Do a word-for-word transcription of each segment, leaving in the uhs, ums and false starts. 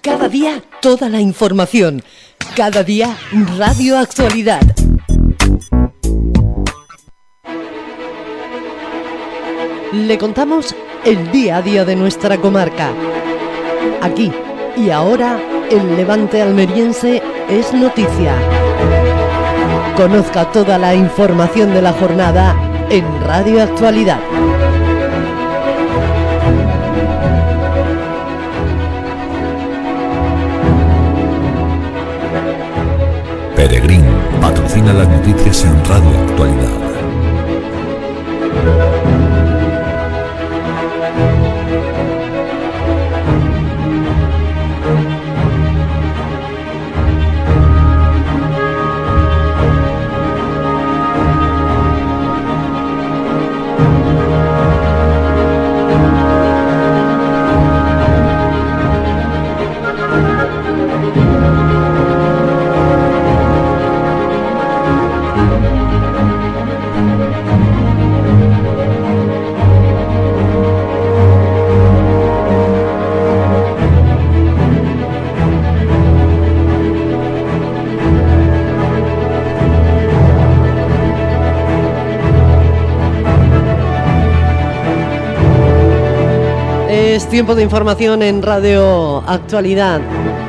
Cada día toda la información. Cada día Radio Actualidad. Le contamos el día a día de nuestra comarca. Aquí y ahora, el Levante almeriense es noticia. Conozca toda la información de la jornada en Radio Actualidad. Peregrín patrocina las noticias en Radio Actualidad. Es tiempo de información en Radio Actualidad.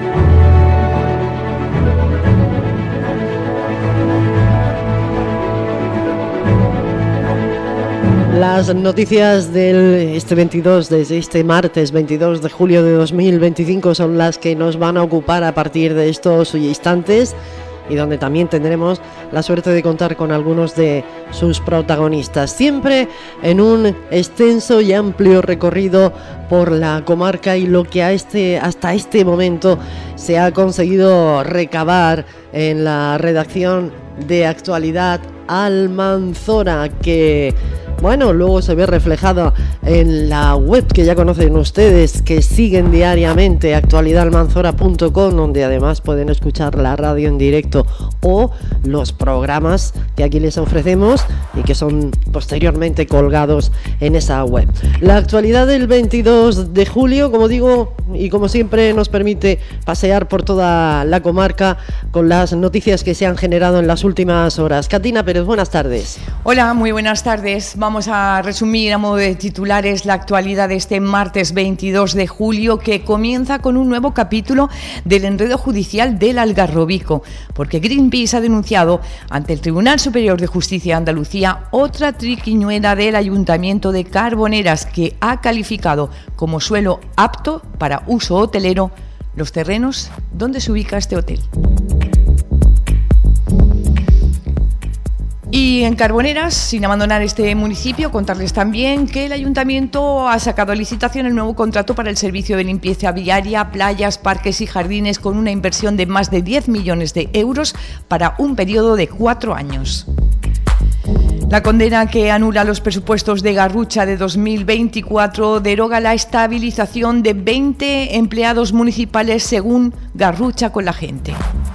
Las noticias de este veintidós, desde este martes veintidós de julio de dos mil veinticinco, son las que nos van a ocupar a partir de estos instantes, y donde también tendremos la suerte de contar con algunos de sus protagonistas, siempre en un extenso y amplio recorrido por la comarca y lo que a este, hasta este momento se ha conseguido recabar en la redacción de Actualidad Almanzora, que bueno, luego se ve reflejado en la web que ya conocen ustedes, que siguen diariamente, actualidad almanzora punto com, donde además pueden escuchar la radio en directo o los programas que aquí les ofrecemos y que son posteriormente colgados en esa web. La actualidad del veintidós de julio, como digo, y como siempre nos permite pasear por toda la comarca con las noticias que se han generado en las últimas horas. Catina Pérez, buenas tardes. Hola, muy buenas tardes. Vamos a resumir a modo de titulares la actualidad de este martes veintidós de julio, que comienza con un nuevo capítulo del enredo judicial del Algarrobico, porque Greenpeace ha denunciado ante el Tribunal Superior de Justicia de Andalucía otra triquiñuela del Ayuntamiento de Carboneras, que ha calificado como suelo apto para uso hotelero los terrenos donde se ubica este hotel. Y en Carboneras, sin abandonar este municipio, contarles también que el Ayuntamiento ha sacado a licitación el nuevo contrato para el servicio de limpieza viaria, playas, parques y jardines, con una inversión de más de diez millones de euros para un periodo de cuatro años. La condena que anula los presupuestos de Garrucha de dos mil veinticuatro deroga la estabilización de veinte empleados municipales, según Garrucha con la gente.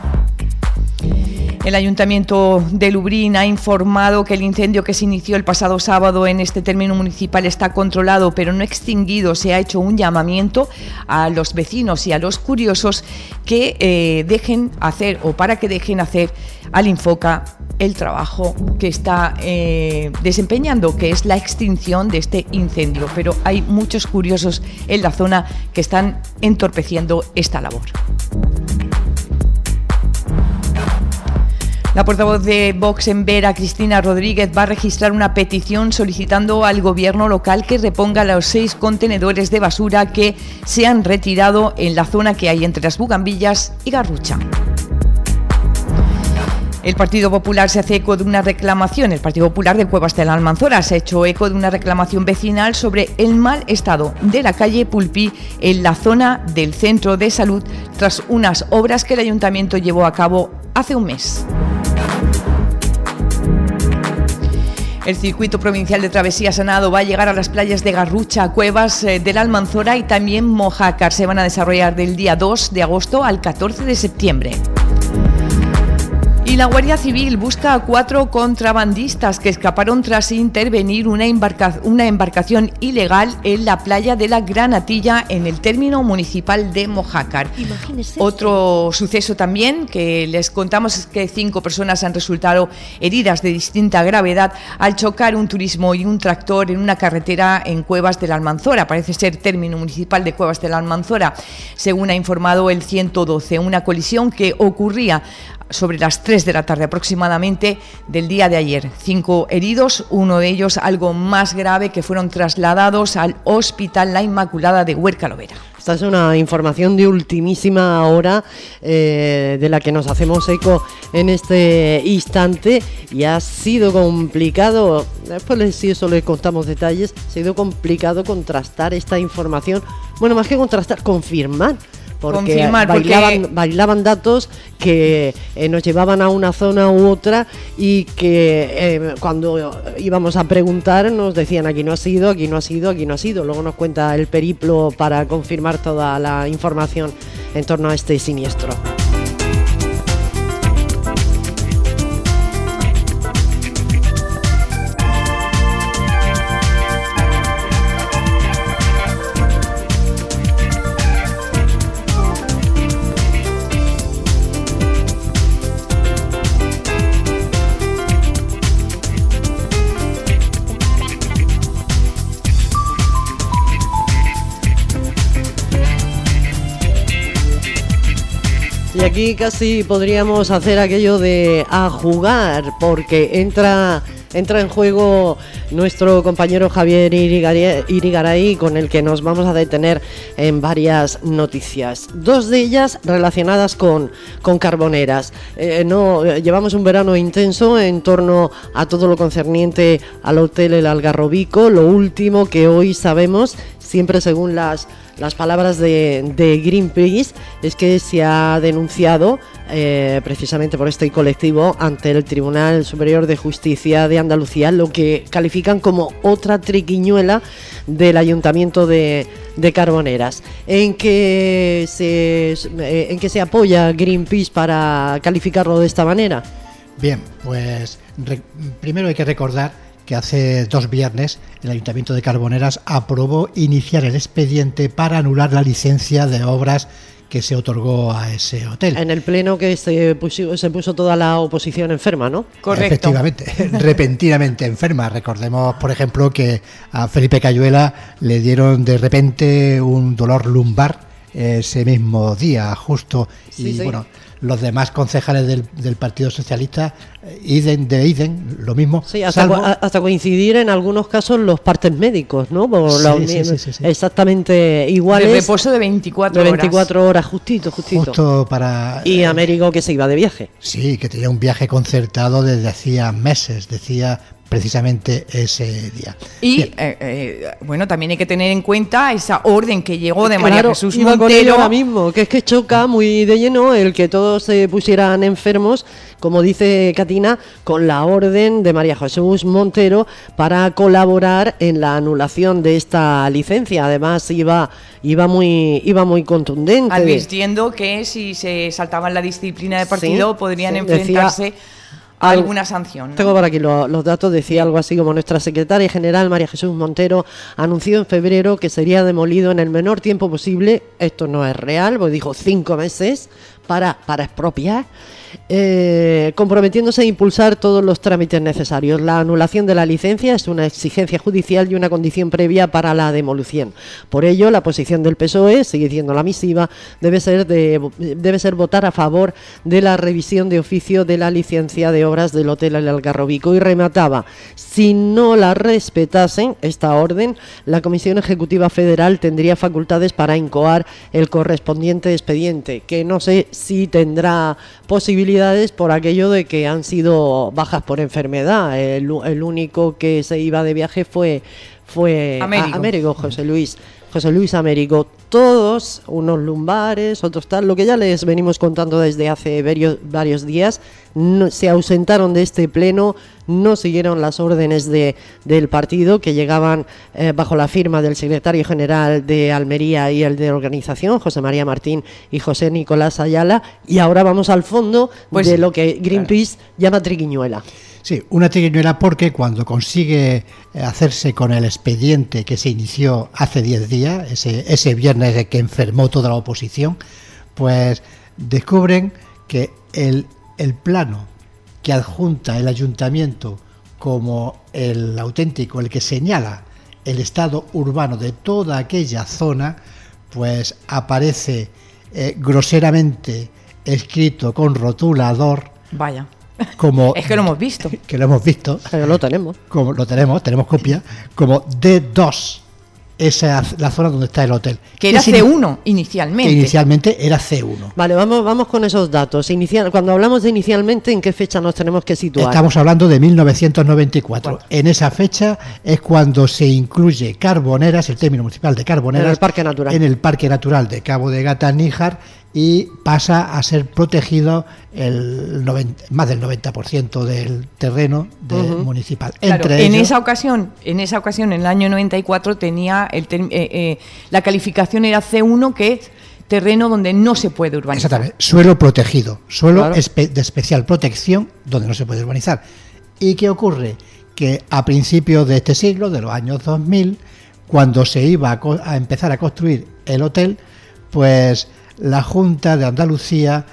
El Ayuntamiento de Lubrión ha informado que el incendio que se inició el pasado sábado en este término municipal está controlado, pero no extinguido. Se ha hecho un llamamiento a los vecinos y a los curiosos que eh, dejen hacer, o para que dejen hacer al Infoca el trabajo que está eh, desempeñando, que es la extinción de este incendio. Pero hay muchos curiosos en la zona que están entorpeciendo esta labor. La portavoz de Vox en Vera, Cristina Rodríguez, va a registrar una petición solicitando al gobierno local que reponga los seis contenedores de basura que se han retirado en la zona que hay entre las Bugambillas y Garrucha. El Partido Popular se hace eco de una reclamación, el Partido Popular de Cuevas de la Almanzora se ha hecho eco de una reclamación vecinal sobre el mal estado de la calle Pulpí en la zona del centro de salud, tras unas obras que el Ayuntamiento llevó a cabo hace un mes. El circuito provincial de travesía Sanado va a llegar a las playas de Garrucha, Cuevas eh, de la Almanzora y también Mojácar. Se van a desarrollar del día dos de agosto al catorce de septiembre. Y la Guardia Civil busca a cuatro contrabandistas que escaparon tras intervenir una, embarca- una embarcación ilegal en la playa de la Granatilla, en el término municipal de Mojácar. Imagínese. Otro suceso también que les contamos es que cinco personas han resultado heridas de distinta gravedad al chocar un turismo y un tractor en una carretera en Cuevas de la Almanzora. Parece ser término municipal de Cuevas de la Almanzora, según ha informado el ciento doce. Una colisión que ocurría sobre las tres de la tarde aproximadamente del día de ayer. Cinco heridos, uno de ellos algo más grave, que fueron trasladados al Hospital La Inmaculada de Huerca Lovera. Esta es una información de ultimísima hora eh, de la que nos hacemos eco en este instante, y ha sido complicado, después si eso le contamos detalles, ha sido complicado contrastar esta información, bueno, más que contrastar, confirmar. Porque, Confirmar, bailaban, porque bailaban datos que eh, nos llevaban a una zona u otra, y que eh, cuando íbamos a preguntar nos decían aquí no ha sido, aquí no ha sido, aquí no ha sido. Luego nos cuenta el periplo para confirmar toda la información en torno a este siniestro. Y aquí casi podríamos hacer aquello de a jugar, porque entra entra en juego nuestro compañero Javier Irigaray, Irigaray, con el que nos vamos a detener en varias noticias. Dos de ellas relacionadas con, con Carboneras. Eh, no, llevamos un verano intenso en torno a todo lo concerniente al Hotel El Algarrobico. Lo último que hoy sabemos, siempre según las Las palabras de, de Greenpeace, es que se ha denunciado eh, precisamente por este colectivo ante el Tribunal Superior de Justicia de Andalucía lo que califican como otra triquiñuela del Ayuntamiento de, de Carboneras. ¿En qué se, en qué se apoya Greenpeace para calificarlo de esta manera? Bien, pues re, primero hay que recordar que hace dos viernes el Ayuntamiento de Carboneras aprobó iniciar el expediente para anular la licencia de obras que se otorgó a ese hotel. En el pleno que se puso, se puso toda la oposición enferma, ¿no? Correcto. Efectivamente, repentinamente enferma. Recordemos, por ejemplo, que a Felipe Cayuela le dieron de repente un dolor lumbar ese mismo día, justo, sí, y sí. bueno, los demás concejales del, del Partido Socialista, Iden de Iden, lo mismo. Sí, hasta, salvo... hasta coincidir en algunos casos los partes médicos, ¿no? Por sí, la, sí, sí, sí, sí. Exactamente iguales. De reposo de veinticuatro de horas. veinticuatro horas, justito, justito. Justo para... Y eh, Américo, que se iba de viaje. Sí, que tenía un viaje concertado desde hacía meses, decía precisamente ese día. Y eh, eh, bueno, también hay que tener en cuenta esa orden que llegó de María Claro, Jesús iba con ello Montero. ahora mismo, que es que choca muy de lleno el que todos se pusieran enfermos, como dice Katina, con la orden de María Jesús Montero para colaborar en la anulación de esta licencia. Además iba iba muy iba muy contundente, advirtiendo que si se saltaban la disciplina de partido sí, podrían sí, enfrentarse decía, a alguna sanción, ¿no? Tengo por aquí lo, los datos, decía algo así como: nuestra secretaria general María Jesús Montero anunció en febrero que sería demolido en el menor tiempo posible. Esto no es real, porque dijo cinco meses para, para expropiar, eh, comprometiéndose a impulsar todos los trámites necesarios. La anulación de la licencia es una exigencia judicial y una condición previa para la demolición. Por ello, la posición del P S O E, sigue siendo la misiva, debe ser, de, debe ser votar a favor de la revisión de oficio de la licencia de obras del Hotel El Algarrobico. Y remataba: si no la respetasen, esta orden, la Comisión Ejecutiva Federal tendría facultades para incoar el correspondiente expediente, que no sé si tendrá posibilidades por aquello de que han sido bajas por enfermedad. El, el único que se iba de viaje fue, fue Américo. a, Américo, José Luis. José Luis Américo, todos, unos lumbares, otros tal, lo que ya les venimos contando desde hace varios, varios días, no, se ausentaron de este pleno, no siguieron las órdenes de, del partido que llegaban eh, bajo la firma del secretario general de Almería y el de organización, José María Martín y José Nicolás Ayala, y ahora vamos al fondo pues, de lo que Greenpeace claro. llama triquiñuela. Sí, una triquiñuela porque cuando consigue hacerse con el expediente que se inició hace diez días, ese, ese viernes de que enfermó toda la oposición, pues descubren que el, el plano que adjunta el ayuntamiento como el auténtico, el que señala el estado urbano de toda aquella zona, pues aparece eh, groseramente escrito con rotulador. Vaya. Como, es que lo hemos visto. Que lo hemos visto. Pero lo tenemos. Como lo tenemos, tenemos copia. Como D dos. Esa es la zona donde está el hotel. Que era C uno inicialmente. Que inicialmente era C uno. Vale, vamos, vamos con esos datos. Inicial, cuando hablamos de inicialmente, ¿en qué fecha nos tenemos que situar? Estamos hablando de mil novecientos noventa y cuatro. Bueno. En esa fecha es cuando se incluye Carboneras, el término municipal de Carboneras, en el Parque Natural, en el Parque Natural de Cabo de Gata-Níjar, y pasa a ser protegido el noventa, más del noventa por ciento del terreno de uh-huh. municipal. Claro, Entre en ellos, esa ocasión, en esa ocasión, en el año noventa y cuatro, tenía el ter- eh, eh, la calificación era C uno, que es terreno donde no se puede urbanizar. Exactamente, suelo protegido, suelo claro. espe- de especial protección donde no se puede urbanizar. ¿Y qué ocurre? Que a principios de este siglo, de los años dos mil, cuando se iba a, co- a empezar a construir el hotel, pues la Junta de Andalucía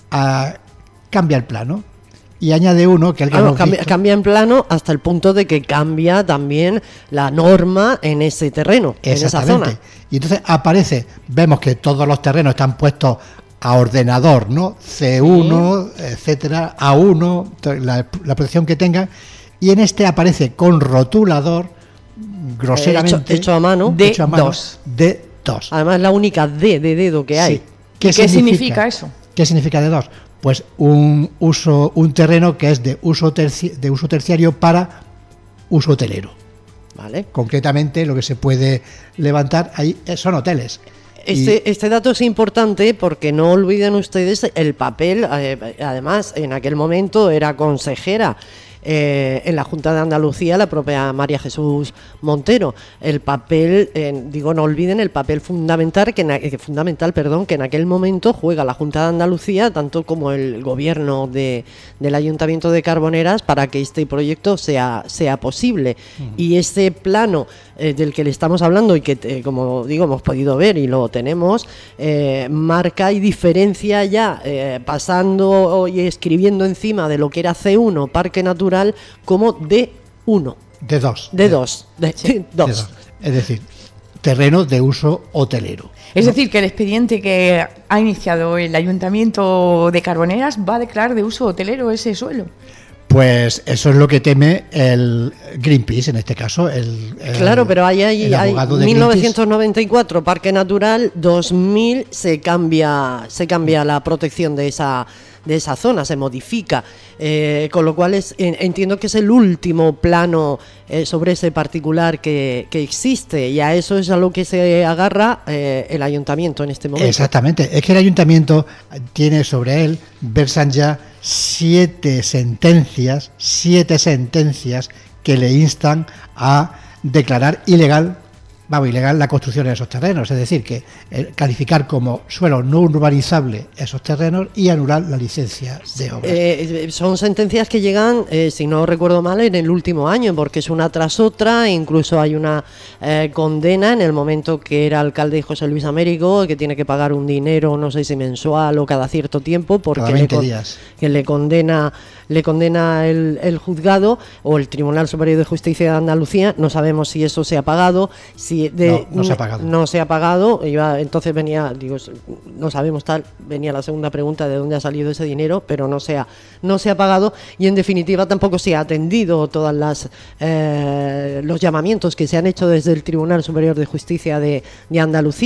a, cambia el plano y añade uno que alguien ah, no, cambia, cambia en plano hasta el punto de que cambia también la norma en ese terreno, en esa zona. Y entonces aparece, vemos que todos los terrenos están puestos a ordenador, ¿no? C uno, sí. etcétera, A uno, la, la protección que tengan, y en este aparece con rotulador groseramente eh, hecho, hecho a mano, D dos. D dos. Además, la única D de dedo que hay. Sí. ¿Qué, ¿Qué significa? significa eso? ¿Qué significa D dos? Pues un uso, un terreno que es de uso terci- de uso terciario para uso hotelero. Vale. Concretamente, lo que se puede levantar ahí son hoteles. Este, y... este dato es importante porque no olviden ustedes el papel, eh, además en aquel momento era consejera eh, en la Junta de Andalucía la propia María Jesús Montero. El papel, eh, digo, no olviden el papel fundamental que, en, eh, fundamental, perdón, que en aquel momento juega la Junta de Andalucía, tanto como el gobierno de, del Ayuntamiento de Carboneras, para que este proyecto sea, sea posible. Uh-huh. Y este plano eh, del que le estamos hablando y que, eh, como digo, hemos podido ver y lo tenemos, eh, marca y diferencia ya, eh, pasando y escribiendo encima de lo que era C uno, Parque Natural, como D uno. D dos. D dos. D dos. Es decir, terreno de uso hotelero. Es decir, que el expediente que ha iniciado el Ayuntamiento de Carboneras va a declarar de uso hotelero ese suelo. Pues eso es lo que teme el Greenpeace, en este caso. El, el claro, pero hay, hay, hay mil novecientos noventa y cuatro Greenpeace. Parque Natural, dos mil se cambia, se cambia la protección de esa de esa zona, se modifica, eh, con lo cual es, en, entiendo que es el último plano eh, sobre ese particular que, que existe, y a eso es a lo que se agarra eh, el ayuntamiento en este momento. Exactamente, es que el ayuntamiento tiene sobre él, versan ya siete sentencias, siete sentencias que le instan a declarar ilegal, vamos, ilegal la construcción en esos terrenos, es decir, que eh, calificar como suelo no urbanizable esos terrenos y anular la licencia de obras. Eh, son sentencias que llegan, eh, si no recuerdo mal, en el último año, porque es una tras otra, e incluso hay una eh, condena en el momento que era alcalde José Luis Américo, que tiene que pagar un dinero, no sé si mensual o cada cierto tiempo, porque cada veinte le, días. que le condena le condena el, el juzgado o el Tribunal Superior de Justicia de Andalucía. No sabemos si eso se ha pagado, si de, no, no se ha pagado. No se ha pagado. Iba, entonces venía, digo, no sabemos tal, venía la segunda pregunta de dónde ha salido ese dinero, pero no se ha, no se ha pagado, y en definitiva tampoco se ha atendido todas las eh, los llamamientos que se han hecho desde el Tribunal Superior de Justicia de, de Andalucía.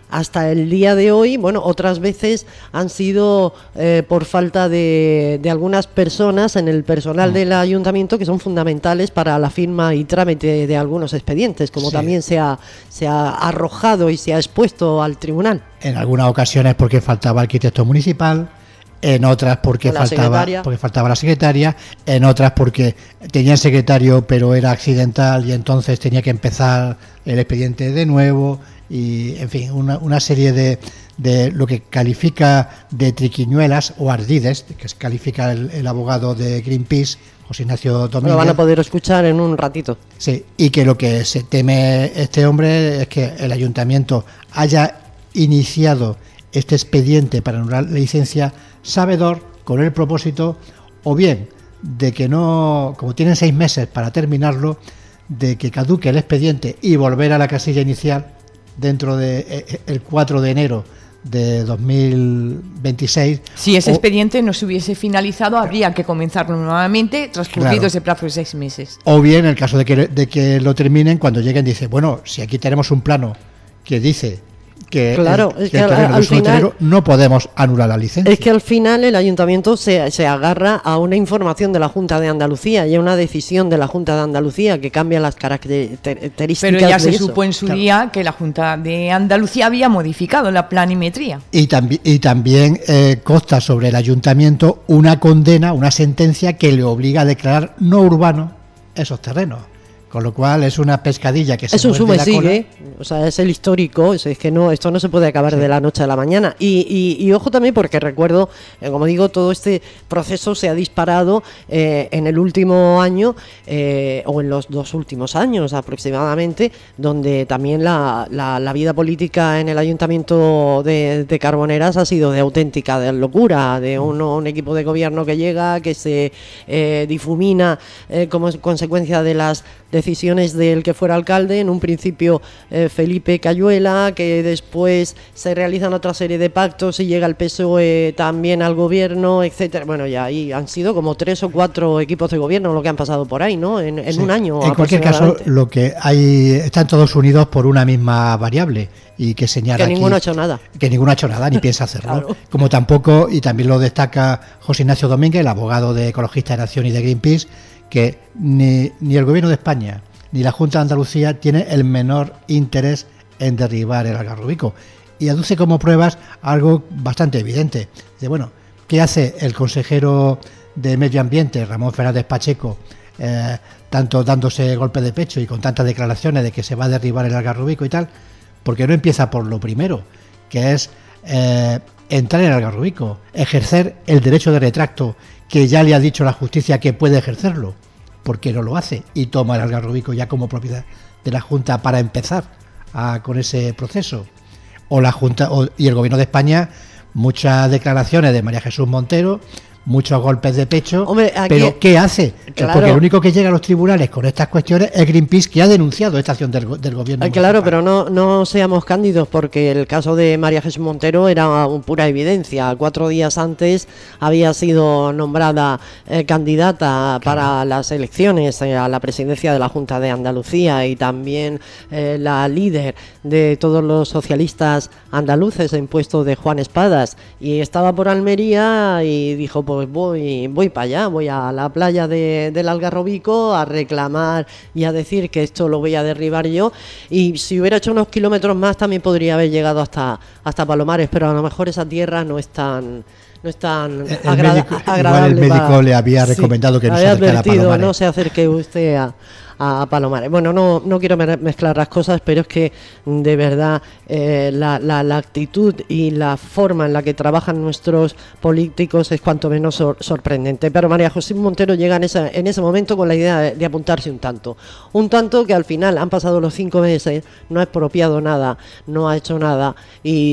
hasta el día de hoy, bueno, otras veces han sido eh, por falta de, de algunas personas en el personal del ayuntamiento que son fundamentales para la firma y trámite de algunos expedientes, como sí. también se ha, se ha arrojado y se ha expuesto al tribunal. En algunas ocasiones porque faltaba arquitecto municipal, en otras porque faltaba, porque faltaba la secretaria, en otras porque tenían secretario pero era accidental y entonces tenía que empezar el expediente de nuevo, y en fin, una, una serie de, de lo que califica de triquiñuelas o ardides, que se califica el, el abogado de Greenpeace, José Ignacio Domínguez. Lo van a poder escuchar en un ratito. Sí, y que lo que se teme este hombre es que el ayuntamiento haya iniciado este expediente para anular la licencia sabedor con el propósito, o bien de que no, como tienen seis meses para terminarlo, de que caduque el expediente y volver a la casilla inicial dentro de eh, el cuatro de enero de dos mil veintiséis. Si ese o, expediente no se hubiese finalizado, habría que comenzarlo nuevamente transcurrido claro, ese plazo de seis meses. O bien, en el caso de que, de que lo terminen, cuando lleguen dice, bueno, si aquí tenemos un plano que dice que, claro, el, es que que el terreno al es final, terreno, no podemos anular la licencia. Es que al final el ayuntamiento se, se agarra a una información de la Junta de Andalucía y a una decisión de la Junta de Andalucía que cambia las características. Pero ya se eso. supo en su claro. día que la Junta de Andalucía había modificado la planimetría. Y, tambi y también eh, consta sobre el ayuntamiento una condena, una sentencia que le obliga a declarar no urbano esos terrenos. Con lo cual es una pescadilla que se es un suma y sigue, cola. O sea, es el histórico, es, es que no, esto no se puede acabar sí. de la noche a la mañana. Y, y, y ojo también porque recuerdo, eh, como digo, todo este proceso se ha disparado eh, en el último año, eh, o en los dos últimos años aproximadamente, donde también la, la, la vida política en el ayuntamiento de, de Carboneras ha sido de auténtica de locura, de un, un equipo de gobierno que llega, que se eh, difumina eh, como consecuencia de las decisiones del que fuera alcalde, en un principio eh, Felipe Cayuela, que después se realizan otra serie de pactos y llega el P S O E también al gobierno, etcétera. Bueno, ya ahí han sido como tres o cuatro equipos de gobierno lo que han pasado por ahí, ¿no? En, en sí. un año. En cualquier caso, lo que hay, están todos unidos por una misma variable y que señala que aquí, ninguno ha hecho nada. Que ninguno ha hecho nada ni piensa hacerlo. Claro. Como tampoco, y también lo destaca José Ignacio Domínguez, el abogado de Ecologistas de Nación y de Greenpeace, que ni, ni el gobierno de España ni la Junta de Andalucía tiene el menor interés en derribar el Algarrobico, y aduce como pruebas algo bastante evidente. Dice, bueno, ¿qué hace el consejero de Medio Ambiente, Ramón Fernández Pacheco, eh, tanto dándose golpes de pecho y con tantas declaraciones de que se va a derribar el Algarrobico y tal? Porque no empieza por lo primero, que es eh, entrar en el Algarrobico, ejercer el derecho de retracto, que ya le ha dicho la justicia que puede ejercerlo, porque no lo hace y toma el Algarrobico ya como propiedad de la Junta para empezar a, con ese proceso. O la Junta o, y el Gobierno de España, muchas declaraciones de María Jesús Montero, muchos golpes de pecho. Hombre, aquí, pero ¿qué hace? Claro. Porque el único que llega a los tribunales con estas cuestiones es Greenpeace, que ha denunciado esta acción del, del gobierno. Claro, pero no, no seamos cándidos, porque el caso de María Jesús Montero era un pura evidencia. Cuatro días antes había sido nombrada eh, candidata claro. para las elecciones eh, a la presidencia de la Junta de Andalucía, y también eh, la líder de todos los socialistas andaluces en puesto de Juan Espadas, y estaba por Almería y dijo, pues voy, voy para allá, voy a la playa de, del Algarrobico a reclamar y a decir que esto lo voy a derribar yo, y si hubiera hecho unos kilómetros más también podría haber llegado hasta, hasta Palomares, pero a lo mejor esa tierra no es tan... no es tan el agrada médico, agradable. Igual el médico para, le había recomendado sí, que no se acercara a Palomares. No se acerque usted a, a Palomares. Bueno, no, no quiero mezclar las cosas, pero es que de verdad eh, la, la, la actitud y la forma en la que trabajan nuestros políticos es cuanto menos sor, sorprendente. Pero María José Montero llega en, esa, en ese momento con la idea de, de apuntarse un tanto. Un tanto que al final han pasado los cinco meses, no ha expropiado nada, no ha hecho nada, y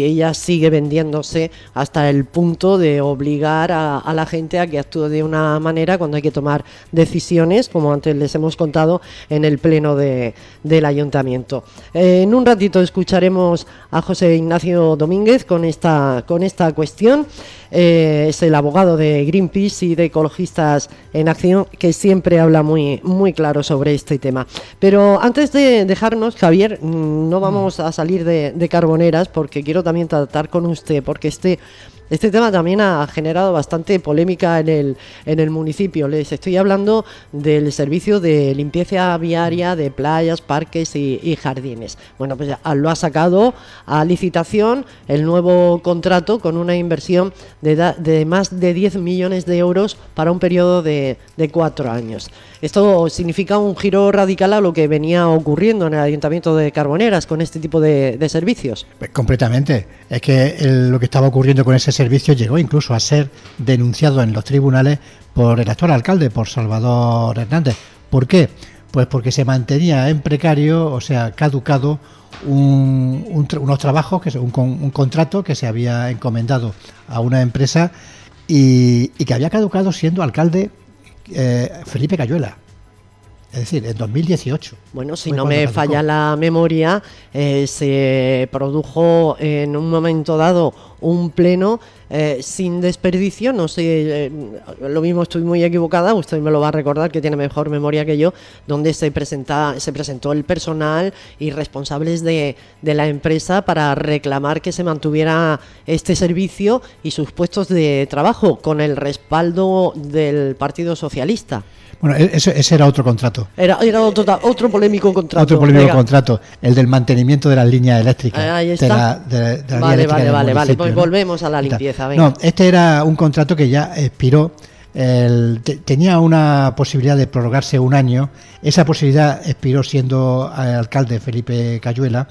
y ella sigue vendiéndose hasta el punto de obligar a, a la gente a que actúe de una manera cuando hay que tomar decisiones, como antes les hemos contado, en el pleno de, del ayuntamiento. Eh, en un ratito escucharemos a José Ignacio Domínguez con esta, con esta cuestión. Eh, es el abogado de Greenpeace y de Ecologistas en Acción, que siempre habla muy, muy claro sobre este tema. Pero antes de dejarnos, Javier, no vamos a salir de, de Carboneras, porque quiero también tratar con usted, porque este... Este tema también ha generado bastante polémica en el, en el municipio. Les estoy hablando del servicio de limpieza viaria de playas, parques y, y jardines. Bueno, pues ya lo ha sacado a licitación el nuevo contrato con una inversión de, da, de más de diez millones de euros para un periodo de, de cuatro años. Esto significa un giro radical a lo que venía ocurriendo en el Ayuntamiento de Carboneras con este tipo de, de servicios. Pues completamente. Es que el, lo que estaba ocurriendo con ese servicio llegó incluso a ser denunciado en los tribunales por el actual alcalde, por Salvador Hernández. ¿Por qué? Pues porque se mantenía en precario, o sea, caducado, un, un, unos trabajos, que un, un contrato que se había encomendado a una empresa y, y que había caducado siendo alcalde eh, Felipe Cayuela. Es decir, en dos mil dieciocho. Bueno, si no me falla la memoria, eh, se produjo en un momento dado un pleno eh, sin desperdicio, no sé, eh, lo mismo estoy muy equivocada, usted me lo va a recordar que tiene mejor memoria que yo, donde se presenta, se presentó el personal y responsables de, de la empresa para reclamar que se mantuviera este servicio y sus puestos de trabajo, con el respaldo del Partido Socialista. Bueno, ese, ese era otro contrato. Era, era otro, otro polémico contrato. Otro polémico Venga. contrato, el del mantenimiento de las líneas eléctricas. Ahí está. De la, de, de la vale, línea vale, vale, vale. Pues ¿no? volvemos a la limpieza. Venga. No, este era un contrato que ya expiró. El, te, tenía una posibilidad de prorrogarse un año. Esa posibilidad expiró siendo alcalde Felipe Cayuela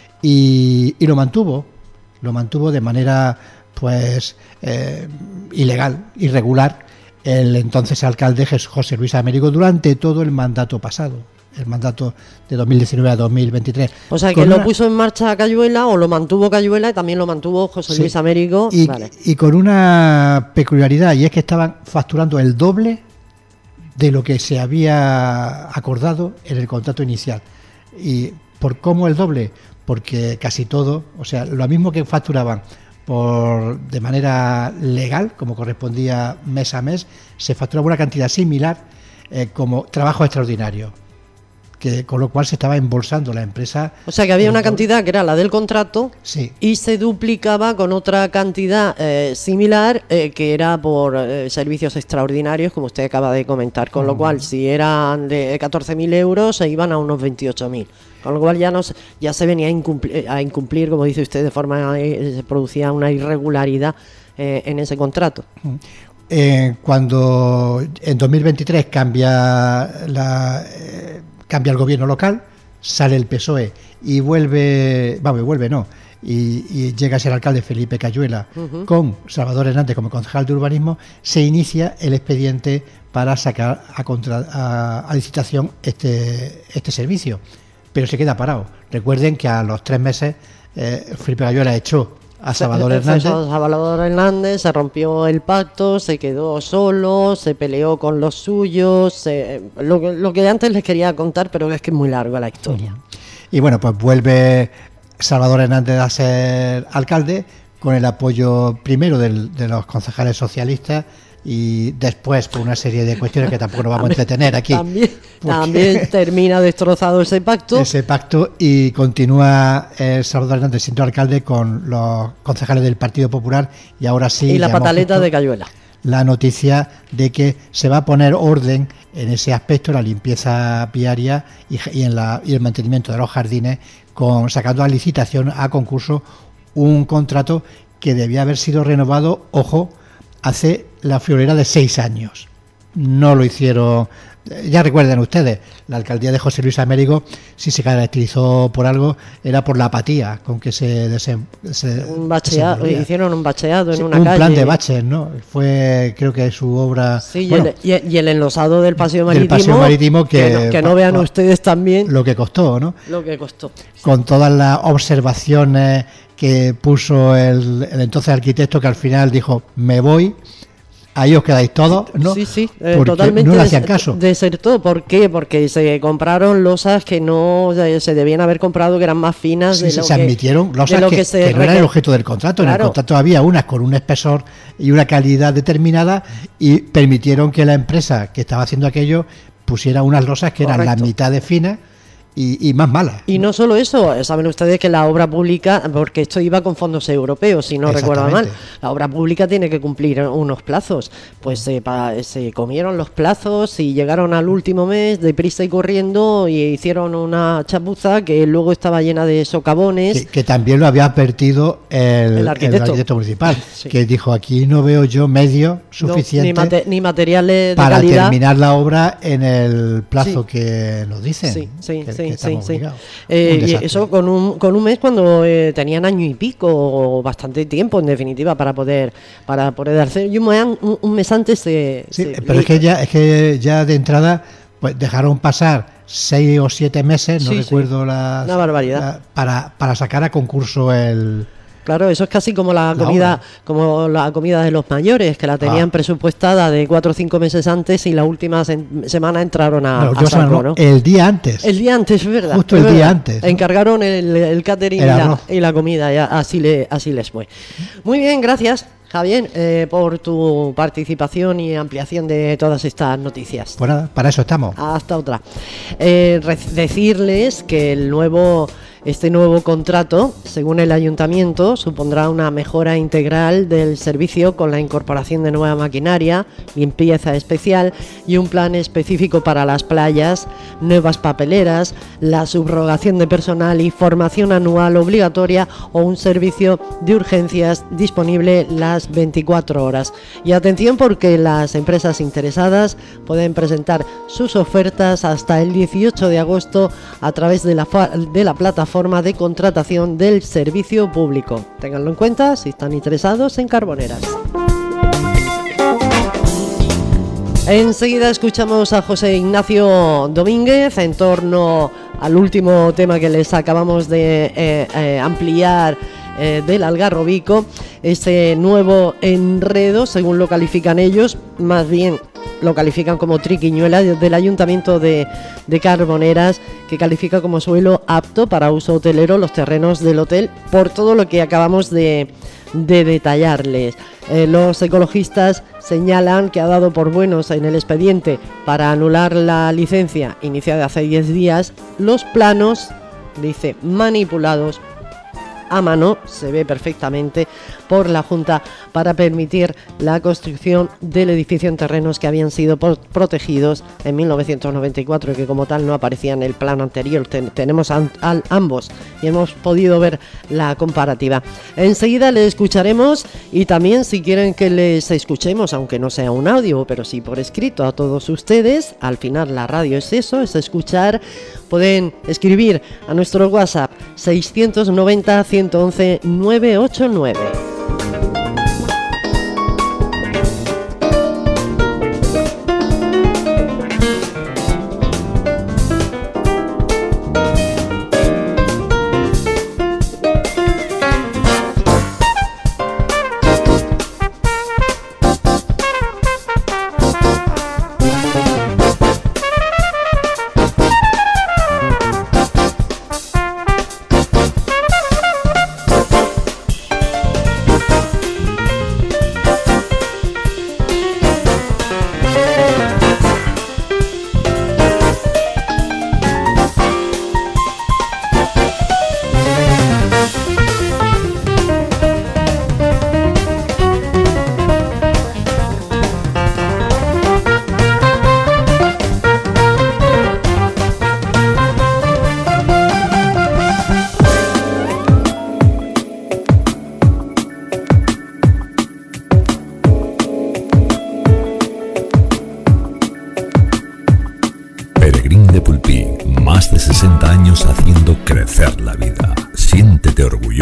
y, y lo mantuvo. Lo mantuvo de manera, pues, eh, ilegal, irregular. El entonces alcalde José Luis Américo durante todo el mandato pasado, el mandato de dos mil diecinueve a dos mil veintitrés. O sea, que una... lo puso en marcha Cayuela, o lo mantuvo Cayuela y también lo mantuvo José sí. Luis Américo. Y, vale. y con una peculiaridad, y es que estaban facturando el doble de lo que se había acordado en el contrato inicial. ¿Y por cómo el doble? Porque casi todo, o sea, lo mismo que facturaban por de manera legal, como correspondía mes a mes, se facturaba una cantidad similar eh, como trabajo extraordinario, que con lo cual se estaba embolsando la empresa. O sea que había una cantidad que era la del contrato, sí, y se duplicaba con otra cantidad eh, similar eh, que era por eh, servicios extraordinarios, como usted acaba de comentar, con uh-huh. lo cual si eran de catorce mil euros se iban a unos veintiocho mil. Con lo cual ya no se, ya se venía a incumplir, a incumplir, como dice usted, de forma eh, se producía una irregularidad eh, en ese contrato. Eh, cuando en dos mil veintitrés cambia la eh, cambia el gobierno local, sale el P S O E y vuelve, vamos, vuelve no, y, y llega a ser alcalde Felipe Cayuela uh-huh. con Salvador Hernández como concejal de urbanismo, se inicia el expediente para sacar a, contra, a, a licitación este, este servicio. Pero se queda parado. Recuerden que a los tres meses eh, Felipe Cayuela echó a Salvador se, Hernández. A Salvador Hernández, se rompió el pacto, se quedó solo, se peleó con los suyos, se, lo, lo que antes les quería contar, pero es que es muy larga la historia. Y bueno, pues vuelve Salvador Hernández a ser alcalde con el apoyo primero del, de los concejales socialistas, y después por una serie de cuestiones que tampoco nos vamos también, a entretener aquí. También, también termina destrozado ese pacto. Ese pacto y continúa eh, Salvador Hernández siendo alcalde con los concejales del Partido Popular y ahora sí... Y la pataleta de Cayuela. La noticia de que se va a poner orden en ese aspecto, la limpieza viaria y, y, en la, y el mantenimiento de los jardines, con sacando a licitación, a concurso, un contrato que debía haber sido renovado, ojo, hace la friolera de seis años. No lo hicieron ya recuerden ustedes, la alcaldía de José Luis Américo, si se caracterizó por algo, era por la apatía con que se, desem, se un bacheado, hicieron un bacheado en sí, una un calle. Un plan de baches, ¿no? Fue, creo que su obra... Sí, bueno, y, el, y el enlosado del paseo marítimo, del paseo marítimo que, que, no, que no pa, vean pa, ustedes también... Lo que costó, ¿no? Lo que costó. Con todas las observaciones que puso el, el entonces arquitecto, que al final dijo, me voy... Ahí os quedáis todos, ¿no? Sí, sí, eh, porque totalmente no le hacían caso. Desertó. ¿Por qué? Porque se compraron losas que no se debían haber comprado, que eran más finas. Sí, de sí, lo se que, admitieron losas lo que, que, se que no eran el objeto del contrato. Claro. En el contrato había unas con un espesor y una calidad determinada y permitieron que la empresa que estaba haciendo aquello pusiera unas losas que eran Correcto. la mitad de finas. Y, y más malas. Y no solo eso, saben ustedes que la obra pública, porque esto iba con fondos europeos, si no recuerdo mal, la obra pública tiene que cumplir unos plazos. Pues se, pa, se comieron los plazos y llegaron al último mes deprisa y corriendo y hicieron una chapuza que luego estaba llena de socavones. Que, que también lo había advertido el, el, arquitecto. el arquitecto municipal, sí. que dijo, aquí no veo yo medios suficientes no, ni, mate, ni materiales de para calidad. terminar la obra en el plazo sí. que nos dicen. Sí, sí, que, sí. que Sí, sí. Eh, y eso con un, con un mes cuando eh, tenían año y pico o bastante tiempo en definitiva para poder para poder hacer y un, un, un mes antes se, sí, se pero es que ya es que ya de entrada pues dejaron pasar seis o siete meses, no sí, recuerdo sí. las una barbaridad la, para para sacar a concurso el Claro, eso es casi como la, la comida, obra. como la comida de los mayores, que la tenían ah. presupuestada de cuatro o cinco meses antes y la última se, semana entraron a, no, a saco, no, ¿no? El día antes. El día antes, es verdad. Justo es el verdad. día antes. ¿No? Encargaron el, el catering el y, la, y la comida, ya así, le, así les fue. Muy bien, gracias, Javier, eh, por tu participación y ampliación de todas estas noticias. Pues nada, para eso estamos. Hasta otra. Eh, decirles que el nuevo... Este nuevo contrato, según el ayuntamiento, supondrá una mejora integral del servicio con la incorporación de nueva maquinaria, limpieza especial y un plan específico para las playas, nuevas papeleras, la subrogación de personal y formación anual obligatoria o un servicio de urgencias disponible las veinticuatro horas. Y atención porque las empresas interesadas pueden presentar sus ofertas hasta el dieciocho de agosto a través de la, de la plataforma forma de contratación del servicio público. Ténganlo en cuenta si están interesados en Carboneras. Enseguida escuchamos a José Ignacio Domínguez en torno al último tema que les acabamos de eh, eh, ampliar eh, del Algarrobico, ese nuevo enredo, según lo califican ellos, más bien lo califican como triquiñuela del Ayuntamiento de, de Carboneras, que califica como suelo apto para uso hotelero los terrenos del hotel, por todo lo que acabamos de, de detallarles. Eh, los ecologistas señalan que ha dado por buenos en el expediente para anular la licencia iniciada hace diez días los planos, dice, manipulados a mano, se ve perfectamente, por la Junta para permitir la construcción del edificio en terrenos que habían sido protegidos en mil novecientos noventa y cuatro y que como tal no aparecían en el plano anterior. Ten tenemos an al ambos y hemos podido ver la comparativa. Enseguida le escucharemos y también si quieren que les escuchemos, aunque no sea un audio, pero sí por escrito a todos ustedes, al final la radio es eso, es escuchar, pueden escribir a nuestro WhatsApp seiscientos noventa, ciento once, novecientos ochenta y nueve.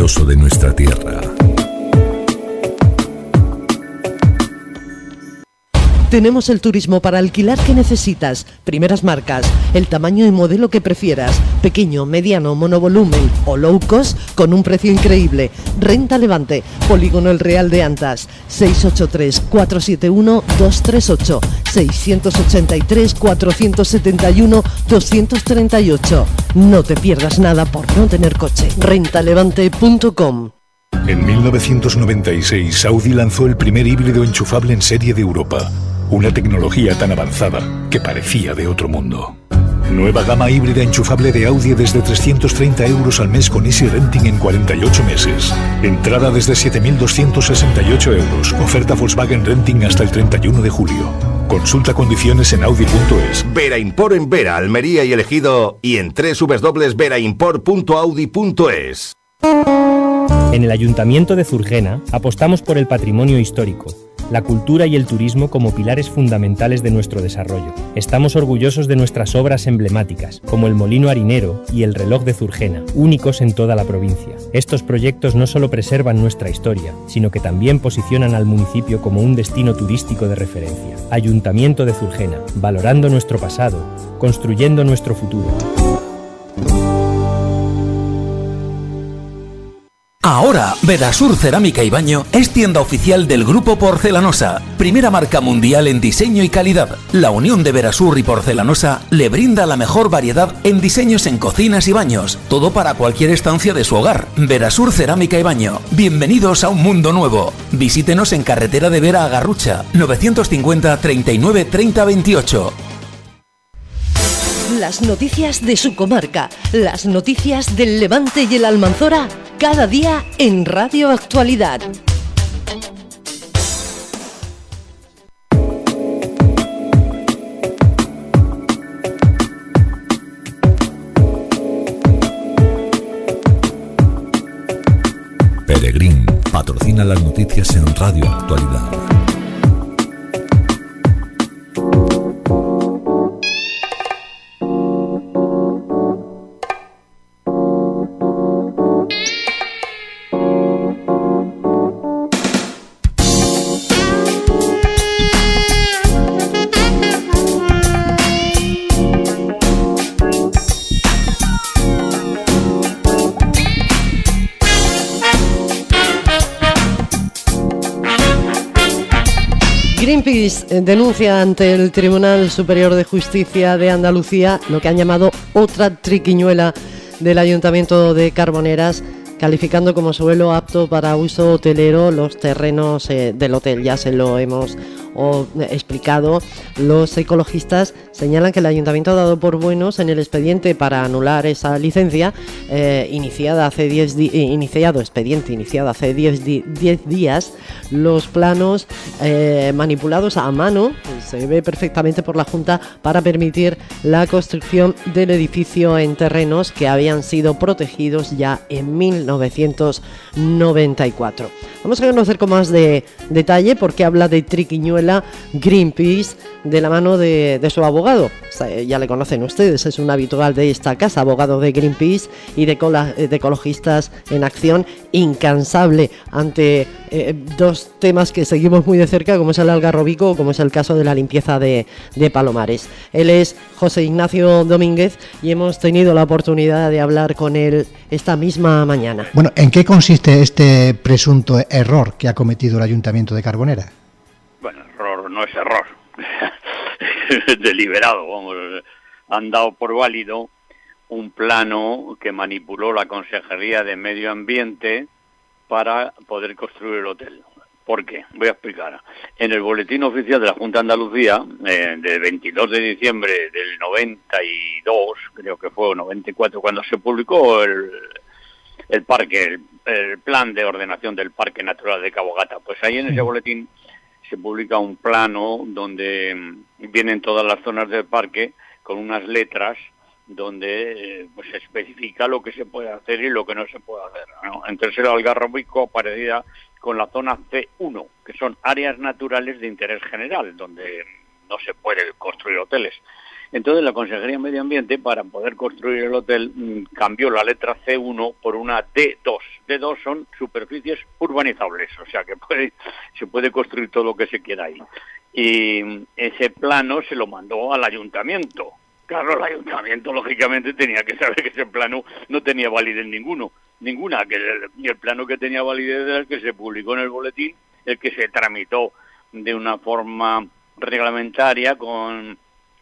orgulloso de nuestra tierra. Tenemos el turismo para alquilar que necesitas, primeras marcas, el tamaño y modelo que prefieras, pequeño, mediano, monovolumen o low cost con un precio increíble. Renta Levante, Polígono El Real de Antas, seis ocho tres, cuatro siete uno, dos tres ocho, seis ocho tres, cuatro siete uno, dos tres ocho. No te pierdas nada por no tener coche. renta levante punto com. En mil novecientos noventa y seis, Audi lanzó el primer híbrido enchufable en serie de Europa. Una tecnología tan avanzada que parecía de otro mundo. Nueva gama híbrida enchufable de Audi desde trescientos treinta euros al mes con Easy Renting en cuarenta y ocho meses. Entrada desde siete mil doscientos sesenta y ocho euros. Oferta Volkswagen Renting hasta el treinta y uno de julio. Consulta condiciones en audi punto es. Vera Import en Vera, Almería y El Ejido y en doble u doble u doble u punto vera import punto audi punto es. En el Ayuntamiento de Zurgena apostamos por el patrimonio histórico, la cultura y el turismo como pilares fundamentales de nuestro desarrollo. Estamos orgullosos de nuestras obras emblemáticas, como el Molino Harinero y el Reloj de Zurgena, únicos en toda la provincia. Estos proyectos no solo preservan nuestra historia, sino que también posicionan al municipio como un destino turístico de referencia. Ayuntamiento de Zurgena, valorando nuestro pasado, construyendo nuestro futuro. Ahora, Verasur Cerámica y Baño es tienda oficial del Grupo Porcelanosa, primera marca mundial en diseño y calidad. La unión de Verasur y Porcelanosa le brinda la mejor variedad en diseños en cocinas y baños, todo para cualquier estancia de su hogar. Verasur Cerámica y Baño, bienvenidos a un mundo nuevo. Visítenos en carretera de Vera a Garrucha, novecientos cincuenta, treinta y nueve, treinta, veintiocho. Las noticias de su comarca, las noticias del Levante y el Almanzora, cada día en Radio Actualidad. Peregrín patrocina las noticias en Radio Actualidad. Greenpeace denuncia ante el Tribunal Superior de Justicia de Andalucía lo que han llamado otra triquiñuela del Ayuntamiento de Carboneras, calificando como suelo apto para uso hotelero los terrenos eh, del hotel. Ya se lo hemos o, eh, explicado. Los ecologistas señalan que el Ayuntamiento ha dado por buenos en el expediente para anular esa licencia eh, iniciada hace diez di- iniciado expediente iniciado hace diez di- días, los planos eh, manipulados a mano, se ve perfectamente por la Junta, para permitir la construcción del edificio en terrenos que habían sido protegidos ya en mil novecientos noventa y cuatro. Vamos a conocer con más de detalle por qué habla de triquiñuela Greenpeace de la mano de, de su abogado. O sea, ya le conocen ustedes, es un habitual de esta casa, abogado de Greenpeace y de, cola, de Ecologistas en Acción, incansable ante eh, dos temas que seguimos muy de cerca, como es el algarrobico o como es el caso de la limpieza de, de Palomares. Él es José Ignacio Domínguez y hemos tenido la oportunidad de hablar con él esta misma mañana. Bueno, ¿en qué consiste este presunto error que ha cometido el Ayuntamiento de Carbonera? Bueno, error no es error, deliberado, vamos, han dado por válido un plano que manipuló la Consejería de Medio Ambiente para poder construir el hotel. ¿Por qué? Voy a explicar. En el boletín oficial de la Junta de Andalucía, eh, del veintidós de diciembre del noventa y dos, creo que fue, o noventa y cuatro, cuando se publicó el, el parque, el, el plan de ordenación del Parque Natural de Cabo Gata, pues ahí en ese boletín se publica un plano donde vienen todas las zonas del parque con unas letras donde eh, pues se especifica lo que se puede hacer y lo que no se puede hacer, ¿no? Entonces el algarrobico aparecía con la zona ce uno, que son áreas naturales de interés general, donde no se puede construir hoteles. Entonces la Consejería de Medio Ambiente, para poder construir el hotel, cambió la letra ce uno por una de dos. de dos son superficies urbanizables, o sea que puede, se puede construir todo lo que se quiera ahí. Y ese plano se lo mandó al ayuntamiento. Claro, el ayuntamiento lógicamente tenía que saber que ese plano no tenía validez ninguno, ninguna, que el, el plano que tenía validez era el que se publicó en el boletín, el que se tramitó de una forma reglamentaria con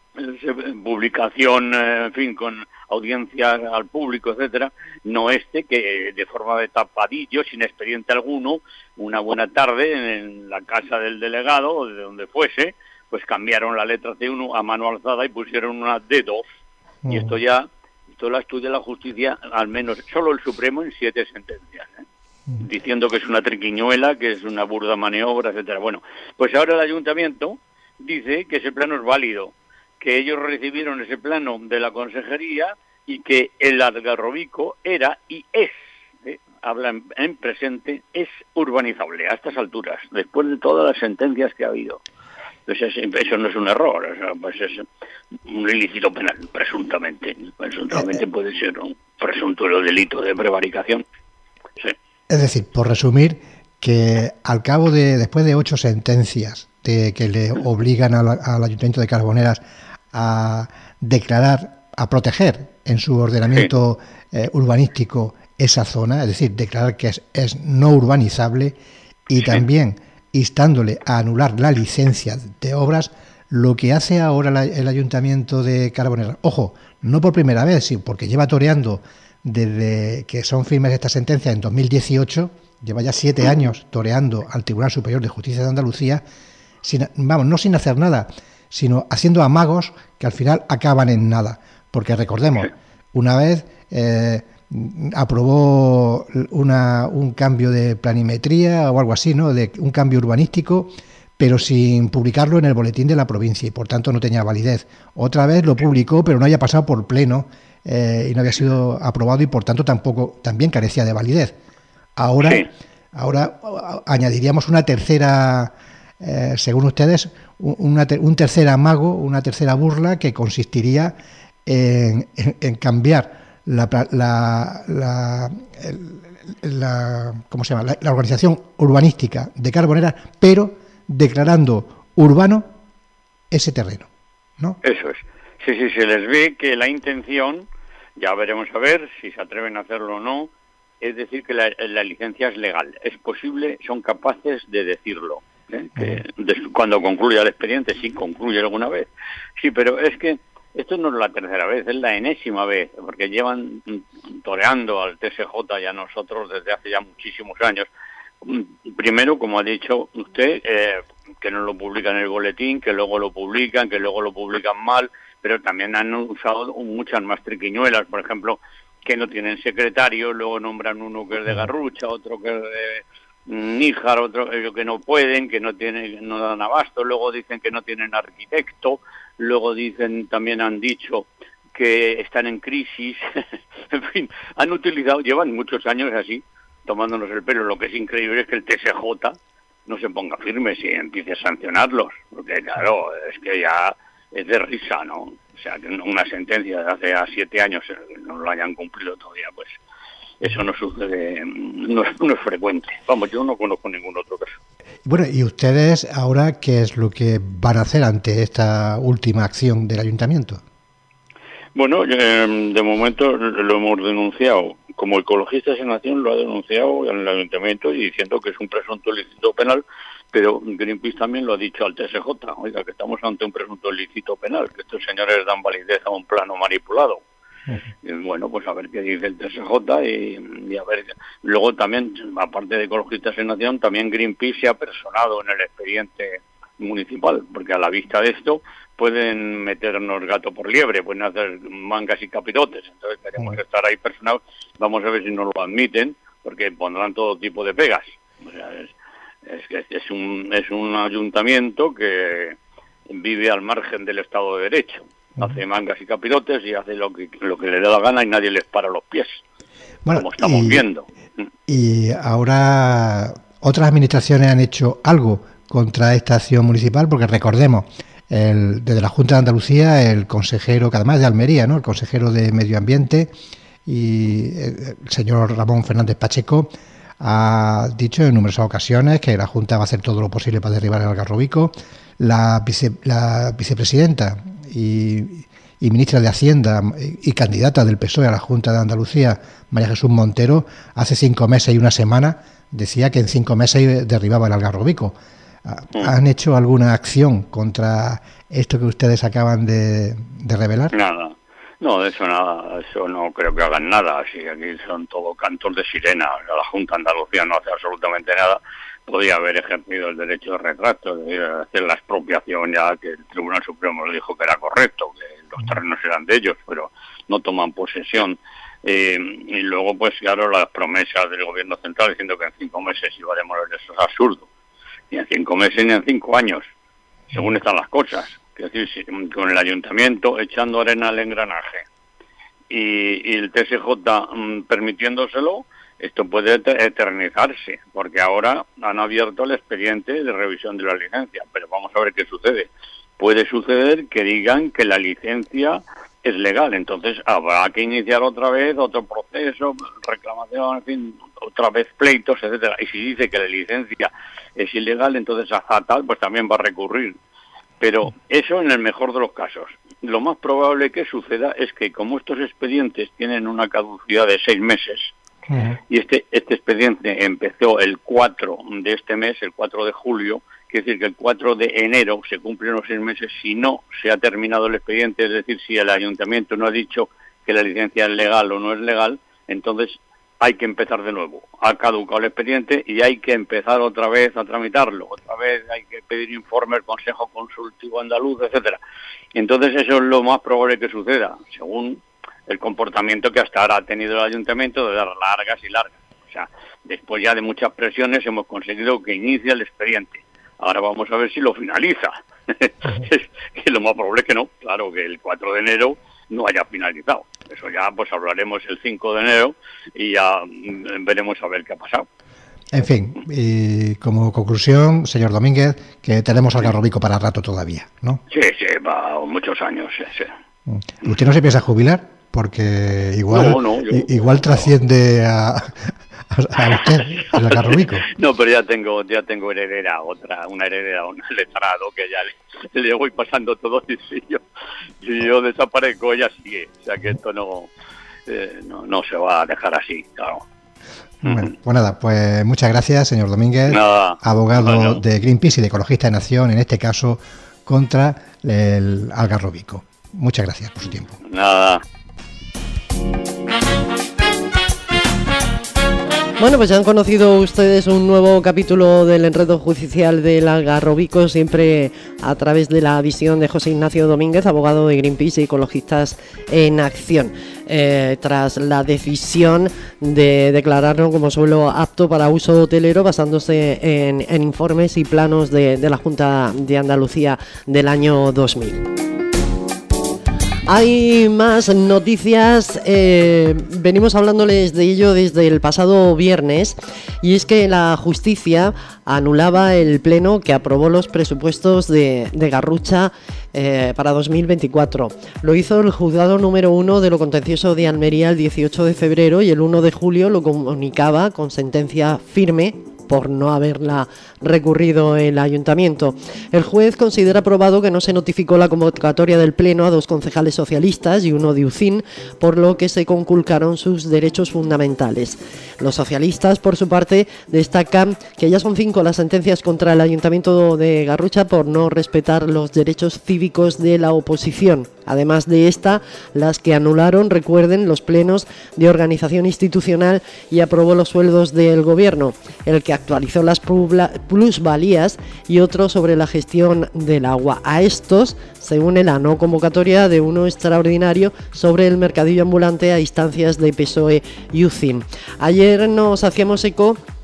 publicación, en fin, con audiencia al público, etcétera, no este que de forma de tapadillo, sin expediente alguno, una buena tarde en la casa del delegado o de donde fuese, pues cambiaron la letra ce uno a mano alzada y pusieron una de dos. Mm. Y esto ya, esto la estudia la justicia, al menos solo el Supremo, en siete sentencias, ¿eh? Mm. diciendo que es una triquiñuela, que es una burda maniobra, etcétera. Bueno, pues ahora el ayuntamiento dice que ese plano es válido, que ellos recibieron ese plano de la consejería y que el Algarrobico era y es, eh, habla en, en presente, es urbanizable a estas alturas, después de todas las sentencias que ha habido. Entonces eso no es un error, o sea, pues es un ilícito penal, presuntamente. Presuntamente puede ser un presunto delito de prevaricación. Sí. Es decir, por resumir, que al cabo de, después de ocho sentencias de que le obligan al, al Ayuntamiento de Carboneras a declarar, a proteger en su ordenamiento sí. eh, urbanístico esa zona, es decir, declarar que es, es no urbanizable, y sí. también instándole a anular la licencia de obras, lo que hace ahora la, el Ayuntamiento de Carboneras, ojo, no por primera vez, sino porque lleva toreando desde que son firmes estas sentencias en dos mil dieciocho, lleva ya siete años toreando al Tribunal Superior de Justicia de Andalucía, sin, vamos, no sin hacer nada, sino haciendo amagos que al final acaban en nada. Porque recordemos, una vez eh, aprobó una, un cambio de planimetría o algo así, ¿no? De un cambio urbanístico, pero sin publicarlo en el boletín de la provincia y por tanto no tenía validez. Otra vez lo publicó, pero no había pasado por pleno eh, y no había sido aprobado y por tanto tampoco también carecía de validez. Ahora, sí. ahora añadiríamos una tercera, eh, según ustedes, una, un tercer amago, una tercera burla que consistiría en, en, en cambiar la, la, la, la, ¿cómo se llama? La, la organización urbanística de Carboneras, pero declarando urbano ese terreno, ¿no? Eso es. Sí, sí, se les ve que la intención, ya veremos a ver si se atreven a hacerlo o no, es decir que la, la licencia es legal. Es posible, son capaces de decirlo. ¿eh? Que de, cuando concluya el expediente, sí concluye alguna vez. Sí, pero es que esto no es la tercera vez, es la enésima vez, porque llevan toreando al T S J y a nosotros desde hace ya muchísimos años. Primero, como ha dicho usted, eh, que no lo publican en el boletín, que luego lo publican, que luego lo publican mal, pero también han usado muchas más triquiñuelas, por ejemplo, que no tienen secretario, luego nombran uno que es de Garrucha, otro que es de Níjar, otro eh, que no pueden, que no tienen, no dan abasto, luego dicen que no tienen arquitecto, luego dicen, también han dicho que están en crisis, en fin, han utilizado, llevan muchos años así, tomándonos el pelo. Lo que es increíble es que el T S J no se ponga firme y empiece a sancionarlos, porque claro, es que ya es de risa, ¿no? O sea, que una sentencia de hace a siete años no lo hayan cumplido todavía, pues eso no sucede, no es, no es frecuente. Vamos, yo no conozco ningún otro caso. Bueno, ¿y ustedes ahora qué es lo que van a hacer ante esta última acción del ayuntamiento? Bueno, eh, de momento lo hemos denunciado. Como Ecologistas en Acción lo ha denunciado en el ayuntamiento y diciendo que es un presunto ilícito penal, pero Greenpeace también lo ha dicho al T S J. Oiga, que estamos ante un presunto ilícito penal, que estos señores dan validez a un plano manipulado. Y bueno, pues a ver qué dice el T S J y, y a ver. Luego también, aparte de Ecologistas en Acción, también Greenpeace se ha personado en el expediente municipal, porque a la vista de esto pueden meternos gato por liebre, pueden hacer mangas y capirotes, entonces queremos estar ahí personados, vamos a ver si nos lo admiten, porque pondrán todo tipo de pegas. O sea, es, es, es, un, es un ayuntamiento que vive al margen del Estado de Derecho, hace mangas y capirotes y hace lo que, lo que le dé la gana y nadie les para los pies, bueno, como estamos y, viendo. Y ahora otras administraciones han hecho algo contra esta acción municipal, porque recordemos, el, desde la Junta de Andalucía, el consejero, que además de Almería, ¿no?, el consejero de Medio Ambiente, y el señor Ramón Fernández Pacheco, ha dicho en numerosas ocasiones que la Junta va a hacer todo lo posible para derribar el Algarrobico. La, vice, la vicepresidenta y, y ministra de Hacienda y candidata del P S O E a la Junta de Andalucía, María Jesús Montero, hace cinco meses y una semana decía que en cinco meses derribaba el Algarrobico. ¿Han hecho alguna acción contra esto que ustedes acaban de, de revelar? Nada. No, de eso nada, eso no creo que hagan nada, así aquí son todo cantos de sirena, la Junta de Andalucía no hace absolutamente nada, podía haber ejercido el derecho de retracto, de hacer la expropiación ya que el Tribunal Supremo le dijo que era correcto, que los terrenos eran de ellos, pero no toman posesión, eh, y luego pues claro las promesas del gobierno central diciendo que en cinco meses iba a demoler, eso es absurdo, ni en cinco meses ni en cinco años, según están las cosas. Es decir, con el ayuntamiento echando arena al engranaje y, y el T S J mm, permitiéndoselo, esto puede eternizarse, porque ahora han abierto el expediente de revisión de la licencia, pero vamos a ver qué sucede. Puede suceder que digan que la licencia es legal, entonces habrá que iniciar otra vez otro proceso, reclamación, en fin, otra vez pleitos, etcétera. Y si dice que la licencia es ilegal, entonces a Zatal pues también va a recurrir. Pero eso en el mejor de los casos. Lo más probable que suceda es que como estos expedientes tienen una caducidad de seis meses, uh-huh. y este este expediente empezó el cuatro de este mes, el cuatro de julio, quiere decir que el cuatro de enero se cumplen los seis meses si no se ha terminado el expediente, es decir, si el ayuntamiento no ha dicho que la licencia es legal o no es legal, entonces hay que empezar de nuevo. Ha caducado el expediente y hay que empezar otra vez a tramitarlo. Otra vez hay que pedir informe al Consejo Consultivo Andaluz, etcétera. Entonces eso es lo más probable que suceda, según el comportamiento que hasta ahora ha tenido el ayuntamiento de dar largas y largas. O sea, después ya de muchas presiones hemos conseguido que inicie el expediente. Ahora vamos a ver si lo finaliza. Que lo más probable es que no. Claro que el cuatro de enero no haya finalizado. Eso ya pues hablaremos el cinco de enero y ya veremos a ver qué ha pasado. En fin, y como conclusión, señor Domínguez, que tenemos Algarrobico para rato todavía, ¿no? Sí, sí, para muchos años, sí, sí. ¿Usted no se piensa jubilar? Porque igual, no, no, yo, igual trasciende a, a, a usted el Algarrobico. No, pero ya tengo ya tengo heredera, otra, una heredera, un letrado que ya le, le voy pasando todo y si yo, si yo desaparezco ella sigue. O sea que esto no, eh, no, no se va a dejar así, claro. Bueno, pues nada, pues muchas gracias, señor Domínguez, nada, abogado bueno. de Greenpeace y de Ecologista de Nación, en este caso contra el Algarrobico. Muchas gracias por su tiempo. Nada. Bueno, pues ya han conocido ustedes un nuevo capítulo del enredo judicial del Algarrobico, siempre a través de la visión de José Ignacio Domínguez, abogado de Greenpeace y Ecologistas en Acción, eh, tras la decisión de declararlo como suelo apto para uso hotelero, basándose en, en informes y planos de, de la Junta de Andalucía del año dos mil. Hay más noticias, eh, venimos hablándoles de ello desde el pasado viernes, y es que la justicia anulaba el pleno que aprobó los presupuestos de, de Garrucha eh, para dos mil veinticuatro. Lo hizo el juzgado número uno de lo contencioso de Almería el dieciocho de febrero y el uno de julio lo comunicaba con sentencia firme por no haberla recurrido el ayuntamiento. El juez considera probado que no se notificó la convocatoria del pleno a dos concejales socialistas y uno de U C I N, por lo que se conculcaron sus derechos fundamentales. Los socialistas, por su parte, destacan que ya son cinco las sentencias contra el ayuntamiento de Garrucha por no respetar los derechos cívicos de la oposición. Además de esta, las que anularon, recuerden, los plenos de organización institucional y aprobó los sueldos del gobierno, el que actualizó las plusvalías y otro sobre la gestión del agua. A estos se une la no convocatoria de uno extraordinario sobre el mercadillo ambulante a instancias de P S O E y U C I N. Ayer nos hacíamos eco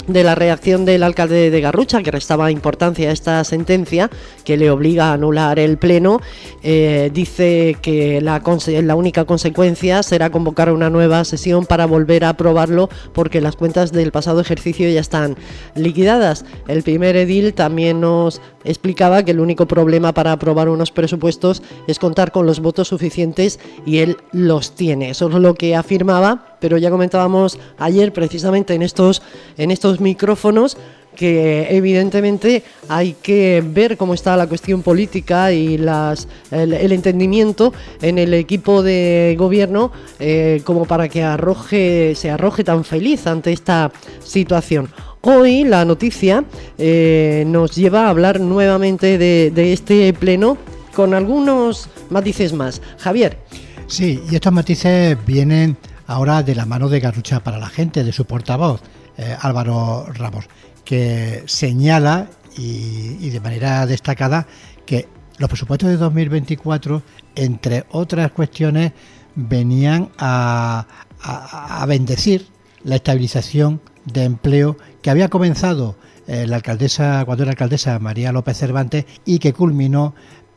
de la reacción del alcalde de Garrucha, que restaba importancia a esta sentencia que le obliga a anular el pleno. Eh, dice que la, la única consecuencia será convocar una nueva sesión para volver a aprobarlo, porque las cuentas del pasado ejercicio ya están liquidadas. El primer edil también nos explicaba que el único problema para aprobar unos presupuestos es contar con los votos suficientes, y él los tiene. Eso es lo que afirmaba, pero ya comentábamos ayer precisamente en estos, en estos micrófonos que evidentemente hay que ver cómo está la cuestión política y las, el, el entendimiento en el equipo de gobierno, eh, como para que arroje, se arroje tan feliz ante esta situación. Hoy la noticia eh, nos lleva a hablar nuevamente de, de este pleno con algunos matices más. Javier. Sí, y estos matices vienen ahora de la mano de Garrucha para la Gente, de su portavoz, eh, Álvaro Ramos, que señala y, y de manera destacada que los presupuestos de dos mil veinticuatro, entre otras cuestiones, venían a, a, a bendecir la estabilización de empleo que había comenzado eh, la alcaldesa, cuando era alcaldesa, María López Cervantes, y que culminó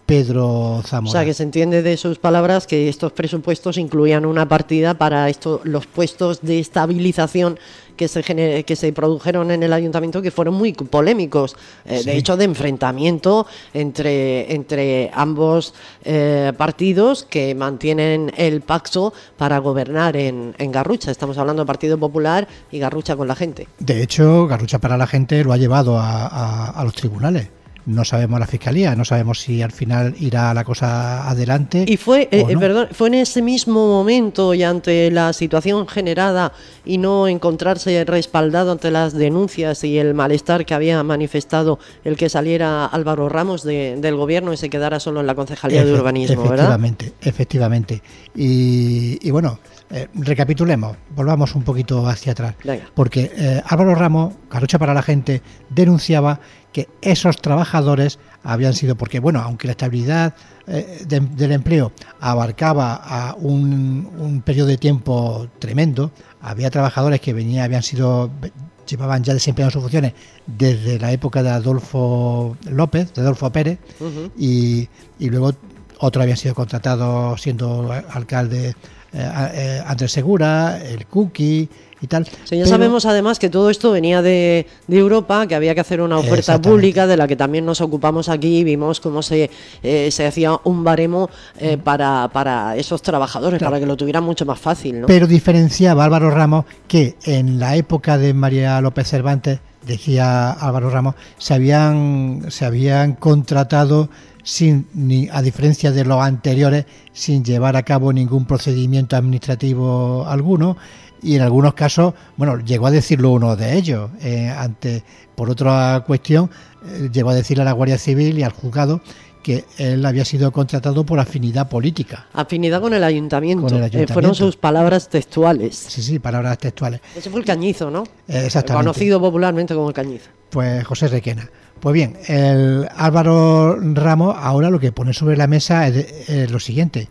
Pedro Zamora. O sea, que se entiende de sus palabras que estos presupuestos incluían una partida para esto, los puestos de estabilización que se gener, que se produjeron en el ayuntamiento, que fueron muy polémicos, eh, sí. de hecho de enfrentamiento entre, entre ambos eh, partidos que mantienen el pacto para gobernar en, en Garrucha. Estamos hablando del Partido Popular y Garrucha con la Gente. De hecho, Garrucha para la Gente lo ha llevado a, a, a los tribunales. No sabemos la fiscalía, no sabemos si al final irá la cosa adelante. Y fue, eh, no. perdón, fue en ese mismo momento y ante la situación generada y no encontrarse respaldado ante las denuncias y el malestar que había manifestado el que saliera Álvaro Ramos de, del gobierno y se quedara solo en la Concejalía Efe, de Urbanismo, efectivamente, ¿verdad? Efectivamente. Y, y bueno, eh, recapitulemos, volvamos un poquito hacia atrás. Venga. Porque eh, Álvaro Ramos, Garrucha para la Gente, denunciaba que esos trabajadores habían sido, porque bueno, aunque la estabilidad eh, de, del empleo abarcaba a un, un periodo de tiempo tremendo, había trabajadores que venían, habían sido, llevaban ya desempeñando sus funciones desde la época de Adolfo López, de Adolfo Pérez, uh-huh. y, y luego otros habían sido contratados siendo alcalde eh, eh, Andrés Segura, el Cuqui y tal. Sí, ya pero, sabemos además que todo esto venía de, de Europa, que había que hacer una oferta pública de la que también nos ocupamos aquí y vimos cómo se, eh, se hacía un baremo eh, para, para esos trabajadores, claro, para que lo tuvieran mucho más fácil, ¿no? Pero diferenciaba Álvaro Ramos que en la época de María López Cervantes, decía Álvaro Ramos, se habían, se habían contratado sin, ni, a diferencia de los anteriores, sin llevar a cabo ningún procedimiento administrativo alguno. Y en algunos casos, bueno, llegó a decirlo uno de ellos, eh, ante por otra cuestión, eh, llegó a decirle a la Guardia Civil y al juzgado que él había sido contratado por afinidad política. Afinidad con el ayuntamiento, con el ayuntamiento. Eh, fueron sus palabras textuales. Sí, sí, palabras textuales. Ese fue el Cañizo, ¿no? Eh, exactamente. Conocido popularmente como el Cañizo. Pues José Requena. Pues bien, el Álvaro Ramos ahora lo que pone sobre la mesa es, de, es lo siguiente.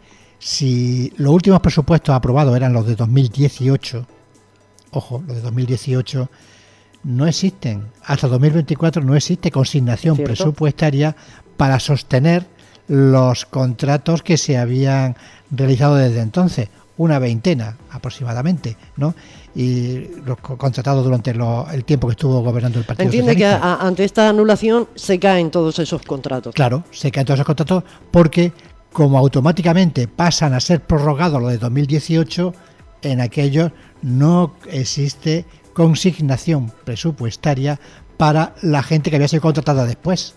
Si los últimos presupuestos aprobados eran los de dos mil dieciocho, ojo, los de dos mil dieciocho, no existen, hasta dos mil veinticuatro no existe consignación ¿Cierto? presupuestaria para sostener los contratos que se habían realizado desde entonces, una veintena aproximadamente, ¿no? Y los contratados durante lo, el tiempo que estuvo gobernando el Partido Entiende Socialista. Entiende que a, ante esta anulación se caen todos esos contratos. Claro, se caen todos esos contratos porque como automáticamente pasan a ser prorrogados los de dos mil dieciocho, en aquellos no existe consignación presupuestaria para la gente que había sido contratada después.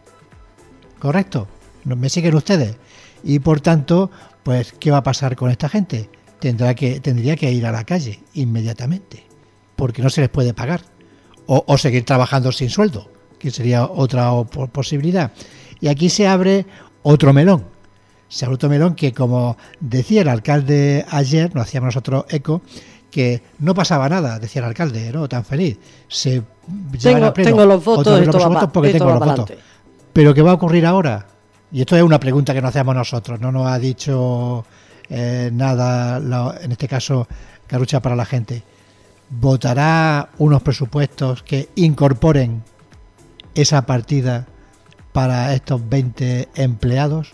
¿Correcto? ¿Me siguen ustedes? Y por tanto, pues, ¿qué va a pasar con esta gente? Tendrá que, tendría que ir a la calle inmediatamente, porque no se les puede pagar. O, o seguir trabajando sin sueldo, que sería otra posibilidad. Y aquí se abre otro melón. Se abre otro melón que, como decía el alcalde ayer, nos hacíamos nosotros eco, que no pasaba nada, decía el alcalde, ¿no? Tan feliz. Se tengo, tengo los votos, esto los votos porque tengo los votos. Pero ¿qué va a ocurrir ahora? Y esto es una pregunta que nos hacemos nosotros, no nos ha dicho eh, nada, la, en este caso, Garrucha para la Gente. ¿votará unos presupuestos que incorporen esa partida para estos veinte empleados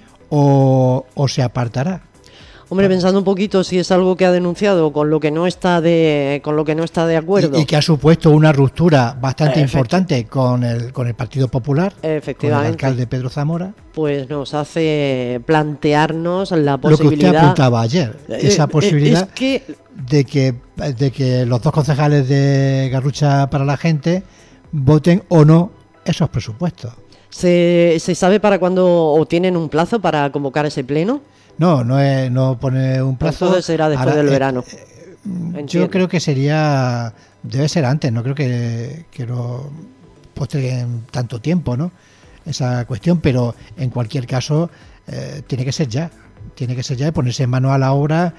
o, o se apartará? Hombre, pensando un poquito si es algo que ha denunciado con lo que no está de con lo que no está de acuerdo y, y que ha supuesto una ruptura bastante Efecti- importante con el con el Partido Popular, efectivamente, con el alcalde Pedro Zamora, pues nos hace plantearnos la posibilidad, lo que usted apuntaba ayer, esa posibilidad es que... de que de que los dos concejales de Garrucha para la Gente voten o no esos presupuestos. ¿Se, se sabe para cuándo o tienen un plazo para convocar ese pleno? No, no es, no pone un plazo. Entonces será después Ahora, del verano. Eh, yo creo que sería, debe ser antes, no creo que, que lo posterguen tanto tiempo, ¿no? Esa cuestión, pero en cualquier caso eh, tiene que ser ya. Tiene que ser ya de ponerse en mano a la obra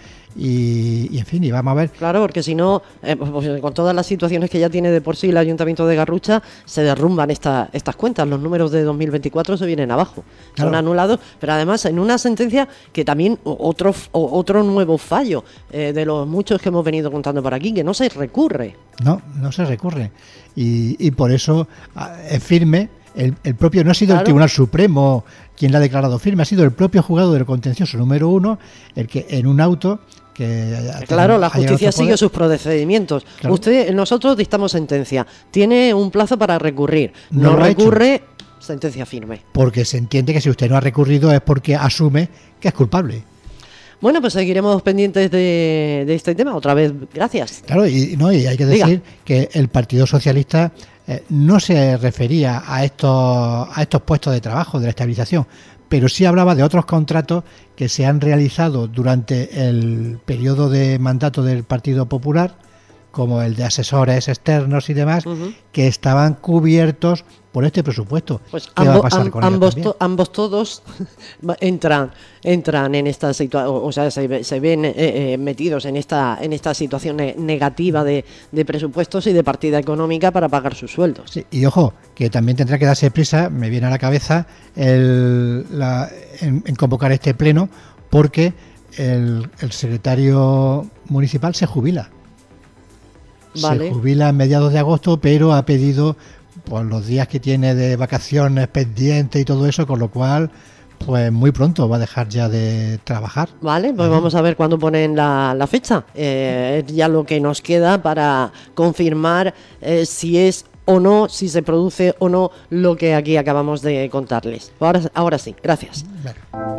y, y en fin, y vamos a ver. Claro, porque si no, eh, pues, con todas las situaciones que ya tiene de por sí el Ayuntamiento de Garrucha, se derrumban esta, estas cuentas. Los números de dos mil veinticuatro se vienen abajo. Claro. Son anulados, pero además en una sentencia que también otro, otro nuevo fallo eh, de los muchos que hemos venido contando por aquí, que no se recurre. No, no se recurre. Y, y por eso es firme. El, el propio, no ha sido claro. el Tribunal Supremo quien la ha declarado firme, ha sido el propio juzgado del contencioso número uno el que en un auto que claro, la justicia sigue sus procedimientos. Claro. Usted, nosotros dictamos sentencia, tiene un plazo para recurrir, no, no recurre, sentencia firme. Porque se entiende que si usted no ha recurrido es porque asume que es culpable. Bueno, pues seguiremos pendientes de, de este tema. Otra vez, gracias. Claro, y, no, y hay que decir Diga. que el Partido Socialista eh, no se refería a estos, a estos puestos de trabajo de la estabilización, pero sí hablaba de otros contratos que se han realizado durante el periodo de mandato del Partido Popular, como el de asesores externos y demás, uh-huh. que estaban cubiertos por este presupuesto. Pues ¿Qué ambos, va a pasar con ambos, to, ambos todos entran entran en esta situación, o sea, se, se ven eh, eh, metidos en esta en esta situación negativa de, de presupuestos y de partida económica para pagar sus sueldos. Sí, y ojo, que también tendrá que darse prisa, me viene a la cabeza, el, la, en, en convocar este pleno, porque el, el secretario municipal se jubila. Vale. Se jubila a mediados de agosto, pero ha pedido pues los días que tiene de vacaciones pendientes y todo eso, con lo cual pues muy pronto va a dejar ya de trabajar. Vale, pues ¿Vale? vamos a ver cuándo ponen la, la fecha. Eh, ya lo que nos queda para confirmar eh, si es o no, si se produce o no lo que aquí acabamos de contarles. Ahora, ahora sí, gracias. Vale.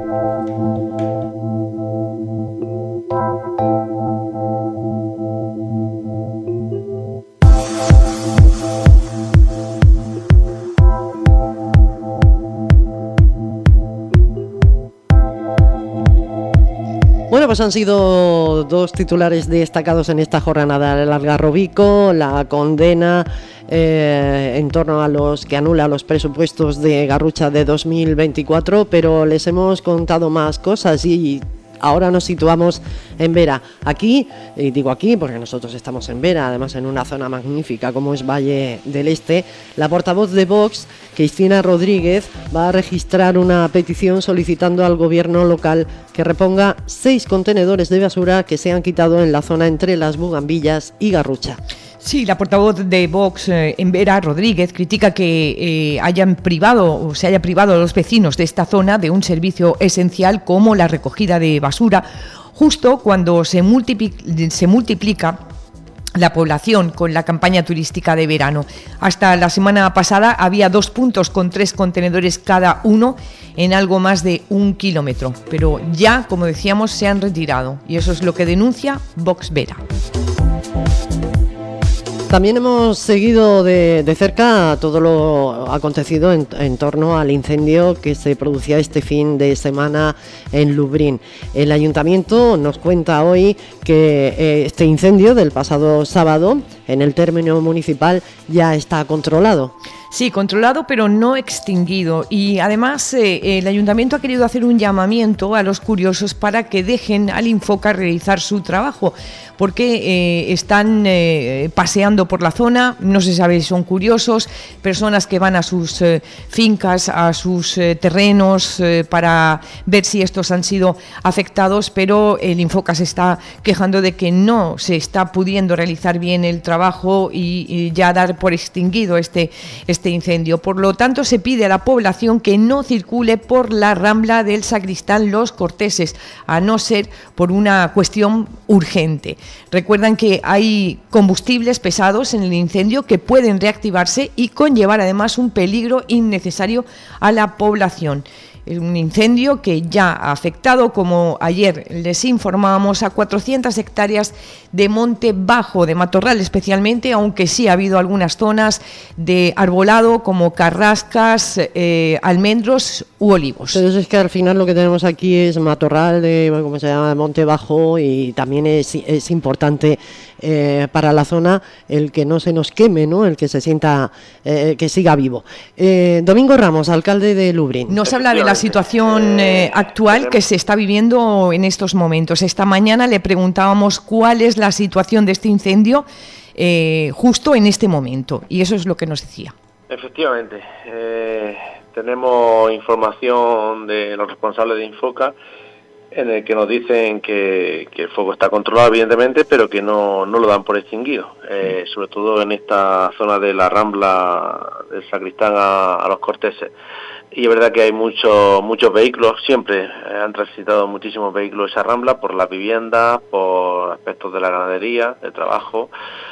Bueno, pues han sido dos titulares destacados en esta jornada del Algarrobico, la condena eh, en torno a los que anula los presupuestos de Garrucha de dos mil veinticuatro, pero les hemos contado más cosas y ahora nos situamos en Vera. Aquí, y digo aquí porque nosotros estamos en Vera, además en una zona magnífica como es Valle del Este, la portavoz de Vox, Cristina Rodríguez, va a registrar una petición solicitando al gobierno local que reponga seis contenedores de basura que se han quitado en la zona entre Las Bugambillas y Garrucha. Sí, la portavoz de Vox eh, en Vera, Rodríguez, critica que eh, hayan privado o se haya privado a los vecinos de esta zona de un servicio esencial como la recogida de basura, justo cuando se, multipli- se multiplica la población con la campaña turística de verano. Hasta la semana pasada había dos puntos con tres contenedores cada uno en algo más de un kilómetro, pero ya, como decíamos, se han retirado y eso es lo que denuncia Vox Vera. También hemos seguido de, de cerca todo lo acontecido en, en torno al incendio que se producía este fin de semana en Lubrién. El ayuntamiento nos cuenta hoy que eh, este incendio del pasado sábado en el término municipal ya está controlado. Sí, controlado pero no extinguido. Y además eh, el Ayuntamiento ha querido hacer un llamamiento a los curiosos para que dejen al Infoca realizar su trabajo, porque eh, están eh, paseando por la zona, no se sabe si son curiosos, personas que van a sus eh, fincas, a sus eh, terrenos eh, para ver si estos han sido afectados, pero el Infoca se está quejando de que no se está pudiendo realizar bien el trabajo y, y ya dar por extinguido este, este incendio. Por lo tanto, se pide a la población que no circule por la Rambla del Sacristán Los Corteses, a no ser por una cuestión urgente. Recuerdan que hay combustibles pesados en el incendio que pueden reactivarse y conllevar además un peligro innecesario a la población. Es un incendio que ya ha afectado, como ayer les informábamos, a cuatrocientas hectáreas de monte bajo, de matorral especialmente, aunque sí ha habido algunas zonas de arbolado como carrascas, eh, almendros u olivos. Entonces es que al final lo que tenemos aquí es matorral de, ¿cómo se llama?, de monte bajo, y también es, es importante eh, para la zona el que no se nos queme, ¿no?, el que se sienta, eh, que siga vivo. Eh, Domingo Ramos, alcalde de Lubriñ. Nos habla de la situación eh, actual que se está viviendo en estos momentos. Esta mañana le preguntábamos cuál es la situación de este incendio eh, justo en este momento, y eso es lo que nos decía. Efectivamente, eh, tenemos información de los responsables de Infoca en el que nos dicen que, que el fuego está controlado, evidentemente, pero que no, no lo dan por extinguido, eh, sobre todo en esta zona de la Rambla del Sacristán a, a Los Corteses. Y es verdad que hay muchos muchos vehículos, siempre han transitado muchísimos vehículos esa Rambla por las viviendas, por aspectos de la ganadería, de trabajo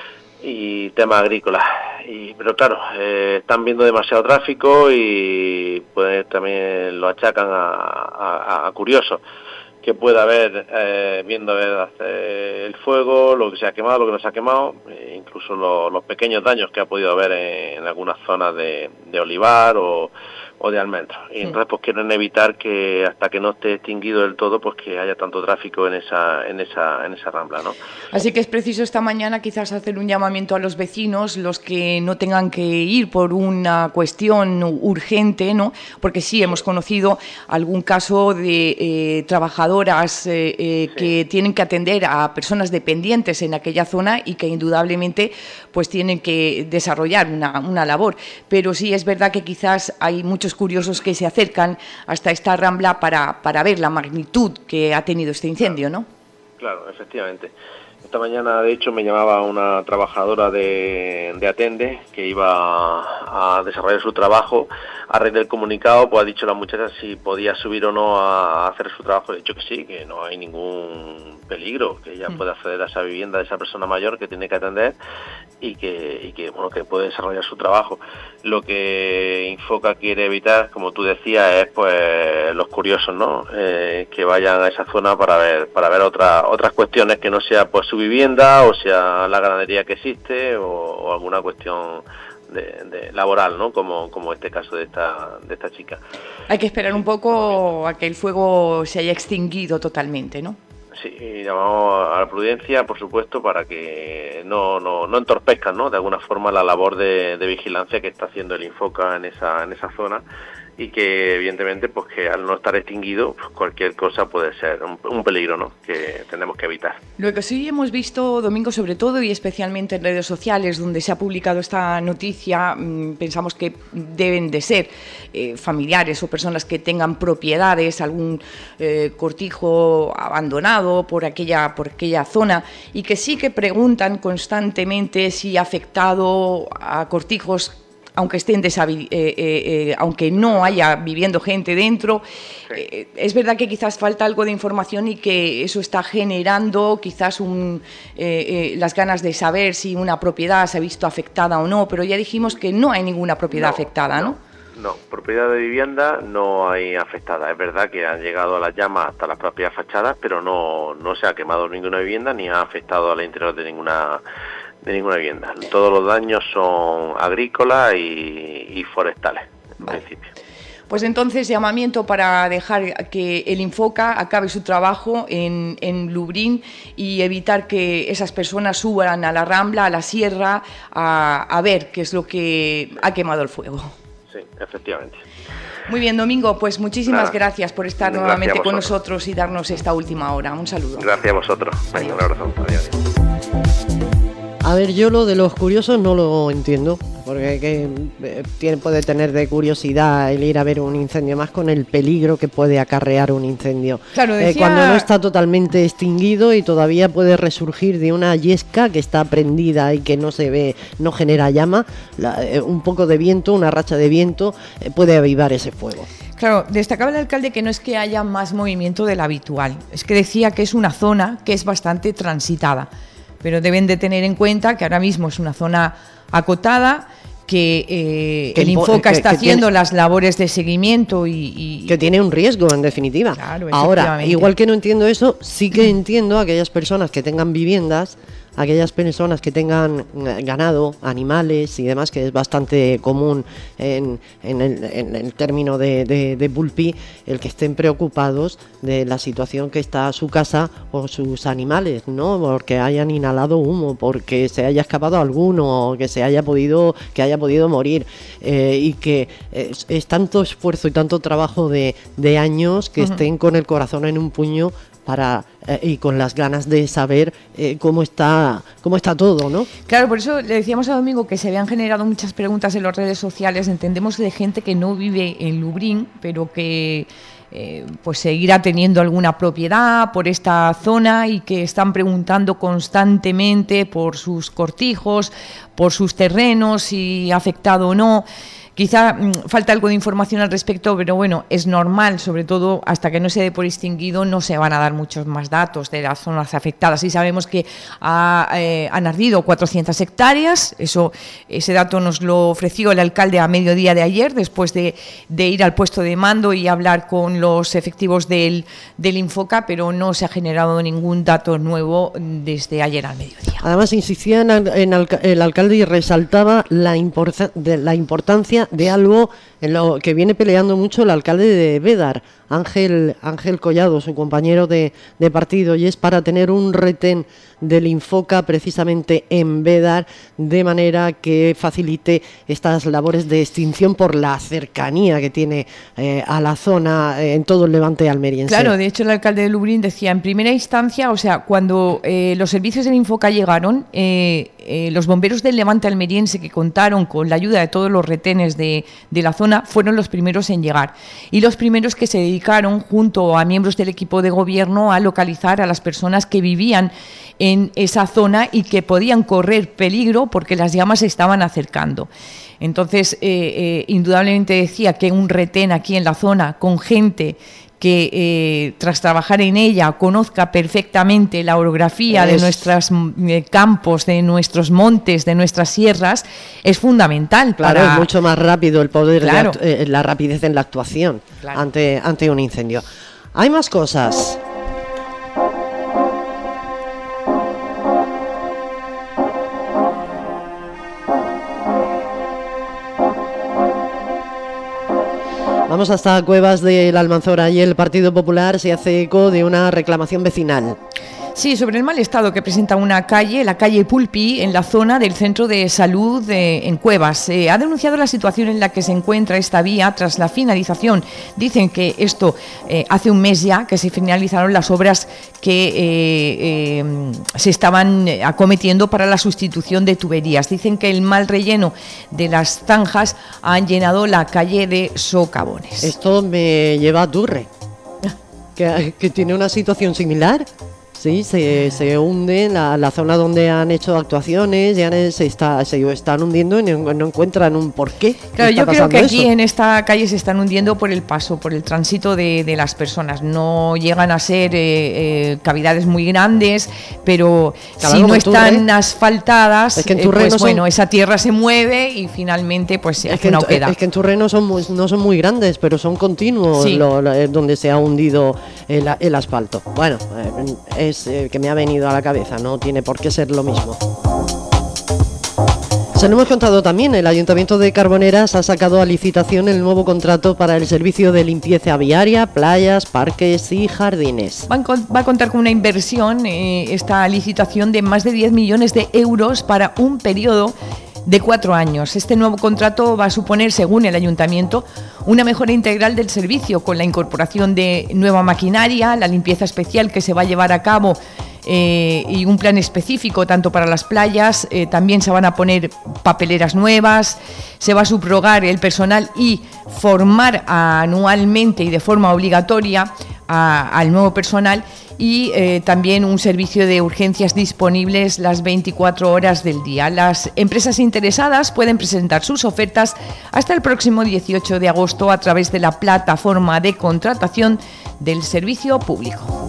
y temas agrícolas. Y, pero claro, eh, están viendo demasiado tráfico y pues también lo achacan a, a, a curiosos que pueda haber eh, viendo ver eh, el fuego, lo que se ha quemado, lo que no se ha quemado, eh, incluso lo, los pequeños daños que ha podido haber en, en algunas zonas de, de olivar o, o de almendros. Y entonces pues quieren evitar que hasta que no esté extinguido del todo, pues que haya tanto tráfico en esa en esa en esa rambla, ¿no? Así que es preciso esta mañana quizás hacer un llamamiento a los vecinos, los que no tengan que ir por una cuestión urgente, ¿no? Porque sí hemos conocido algún caso de eh, trabajadoras eh, eh, sí. que tienen que atender a personas dependientes en aquella zona y que indudablemente pues tienen que desarrollar una, una labor. Pero sí es verdad que quizás hay muchos curiosos que se acercan hasta esta rambla para, para ver la magnitud que ha tenido este incendio, ¿no? Claro, efectivamente. Esta mañana, de hecho, me llamaba una trabajadora de, de Atende que iba a desarrollar su trabajo. A raíz del comunicado, pues ha dicho la muchacha si podía subir o no a hacer su trabajo. He dicho que sí, que no hay ningún peligro, que ella puede acceder a esa vivienda de esa persona mayor que tiene que atender y que, y que bueno, que puede desarrollar su trabajo. Lo que Infoca quiere evitar, como tú decías, es pues los curiosos, ¿no? Eh, que vayan a esa zona para ver para ver otras otras cuestiones que no sea pues su vivienda o sea la ganadería que existe o, o alguna cuestión de, de laboral, ¿no? Como como este caso de esta de esta chica. Hay que esperar un poco a que el fuego se haya extinguido totalmente, ¿no? Sí, y llamamos a la prudencia, por supuesto, para que no, no, no entorpezcan, ¿no?, de alguna forma la labor de, de vigilancia que está haciendo el Infoca en esa en esa zona, y que evidentemente pues que al no estar extinguido pues, cualquier cosa puede ser un, un peligro, ¿no?, que tenemos que evitar. Lo que sí hemos visto, Domingo, sobre todo y especialmente en redes sociales donde se ha publicado esta noticia, mmm, pensamos que deben de ser eh, familiares o personas que tengan propiedades, algún eh, cortijo abandonado por aquella por aquella zona, y que sí que preguntan constantemente si ha afectado a cortijos aunque estén deshabil- eh, eh, eh, aunque no haya viviendo gente dentro. Eh, es verdad que quizás falta algo de información y que eso está generando quizás un, eh, eh, las ganas de saber si una propiedad se ha visto afectada o no, pero ya dijimos que no hay ninguna propiedad no, afectada, ¿no? ¿no? No, propiedad de vivienda no hay afectada. Es verdad que han llegado a las llamas hasta las propias fachadas, pero no, no se ha quemado ninguna vivienda ni ha afectado al interior de ninguna de ninguna vivienda. Todos los daños son agrícolas y, y forestales, en vale. principio. Pues entonces llamamiento para dejar que el Infoca acabe su trabajo en, en Lubriñ y evitar que esas personas suban a la Rambla, a la Sierra, a, a ver qué es lo que ha quemado el fuego. Sí, efectivamente. Muy bien, Domingo, pues muchísimas Nada. gracias por estar Gracias nuevamente con vosotros. nosotros y darnos esta última hora. Un saludo. Gracias a vosotros. Venga, un abrazo. Adiós. A ver, yo lo de los curiosos no lo entiendo, porque que, eh, tiene, puede tener de curiosidad el ir a ver un incendio, más con el peligro que puede acarrear un incendio. Claro, decía... eh, cuando no está totalmente extinguido y todavía puede resurgir de una yesca que está prendida y que no se ve, no genera llama, la, eh, un poco de viento, una racha de viento eh, puede avivar ese fuego. Claro, destacaba el alcalde que no es que haya más movimiento del habitual, es que decía que es una zona que es bastante transitada, pero deben de tener en cuenta que ahora mismo es una zona acotada, que, eh, que el Infoca que, está que haciendo tiene, las labores de seguimiento y, y... que tiene un riesgo, en definitiva. Claro, ahora, igual que no entiendo eso, sí que entiendo a aquellas personas que tengan viviendas, aquellas personas que tengan ganado, animales y demás, que es bastante común en, en, el, en el término de, de, de Pulpí, el que estén preocupados de la situación que está su casa o sus animales, ¿no? Porque hayan inhalado humo, porque se haya escapado alguno, o que se haya podido, que haya podido morir, eh, y que es, es tanto esfuerzo y tanto trabajo de, de años que uh-huh. estén con el corazón en un puño para eh, y con las ganas de saber eh, cómo está cómo está todo, ¿no? Claro, por eso le decíamos a Domingo que se habían generado muchas preguntas en las redes sociales, entendemos de gente que no vive en Lubriñ, pero que eh, pues seguirá teniendo alguna propiedad por esta zona y que están preguntando constantemente por sus cortijos, por sus terrenos, si ha afectado o no. Quizá mmm, falta algo de información al respecto, pero bueno, es normal, sobre todo hasta que no se dé por extinguido no se van a dar muchos más datos de las zonas afectadas. Y sabemos que ha, eh, han ardido cuatrocientas hectáreas, eso, ese dato nos lo ofreció el alcalde a mediodía de ayer, después de, de ir al puesto de mando y hablar con los efectivos del, del Infoca, pero no se ha generado ningún dato nuevo desde ayer al mediodía. Además, insistía en, en alca el alcalde y resaltaba la, import de, la importancia de algo en lo que viene peleando mucho el alcalde de Bédar, Ángel, Ángel Collado, su compañero de, de partido, y es para tener un retén del Infoca precisamente en Bédar, de manera que facilite estas labores de extinción por la cercanía que tiene eh, a la zona eh, en todo el levante almeriense. Claro, de hecho el alcalde de Lubriñ decía, en primera instancia, o sea, cuando eh, los servicios del Infoca llegaron, eh, eh, los bomberos del levante almeriense, que contaron con la ayuda de todos los retenes de, de la zona, fueron los primeros en llegar y los primeros que se dedicaron junto a miembros del equipo de gobierno a localizar a las personas que vivían en esa zona y que podían correr peligro porque las llamas se estaban acercando. Entonces, eh, eh, indudablemente decía que un retén aquí en la zona con gente que eh, tras trabajar en ella conozca perfectamente la orografía es... de nuestros eh, campos, de nuestros montes, de nuestras sierras, es fundamental. Claro, para... es mucho más rápido el poder, claro. de eh, la rapidez en la actuación claro. ante, ante un incendio. Hay más cosas. Vamos hasta Cuevas de la Almanzora y el Partido Popular se hace eco de una reclamación vecinal. Sí, sobre el mal estado que presenta una calle, la calle Pulpí, en la zona del centro de salud de, en Cuevas. Eh, ha denunciado la situación en la que se encuentra esta vía tras la finalización. Dicen que esto eh, hace un mes ya que se finalizaron las obras que eh, eh, se estaban acometiendo para la sustitución de tuberías. Dicen que el mal relleno de las zanjas han llenado la calle de socavones. Esto me lleva a Turre, que, que tiene una situación similar. Sí, se, se hunde en la, la zona donde han hecho actuaciones, ya se, está, se están hundiendo y no, no encuentran un porqué. Claro, yo creo que aquí eso? en esta calle se están hundiendo por el paso, por el tránsito de, de las personas. No llegan a ser eh, eh, cavidades muy grandes, pero claro, si no están Turre, asfaltadas, es que en Turre eh, pues no son... bueno, esa tierra se mueve y finalmente pues se hace una oquedad. Es que en Turre no son muy, no son muy grandes, pero son continuos sí. lo, lo, donde se ha hundido el, el asfalto. Bueno, eh, es eh, que me ha venido a la cabeza, no tiene por qué ser lo mismo. Se lo hemos contado también, el Ayuntamiento de Carboneras ha sacado a licitación el nuevo contrato para el servicio de limpieza viaria, playas, parques y jardines. Va a contar con una inversión, eh, esta licitación, de más de diez millones de euros para un periodo de cuatro años. Este nuevo contrato va a suponer, según el Ayuntamiento, una mejora integral del servicio, con la incorporación de nueva maquinaria, la limpieza especial que se va a llevar a cabo eh, y un plan específico tanto para las playas. Eh, también se van a poner papeleras nuevas, se va a subrogar el personal y formar anualmente y de forma obligatoria a, al nuevo personal, y eh, también un servicio de urgencias disponibles las veinticuatro horas del día. Las empresas interesadas pueden presentar sus ofertas hasta el próximo dieciocho de agosto a través de la plataforma de contratación del servicio público.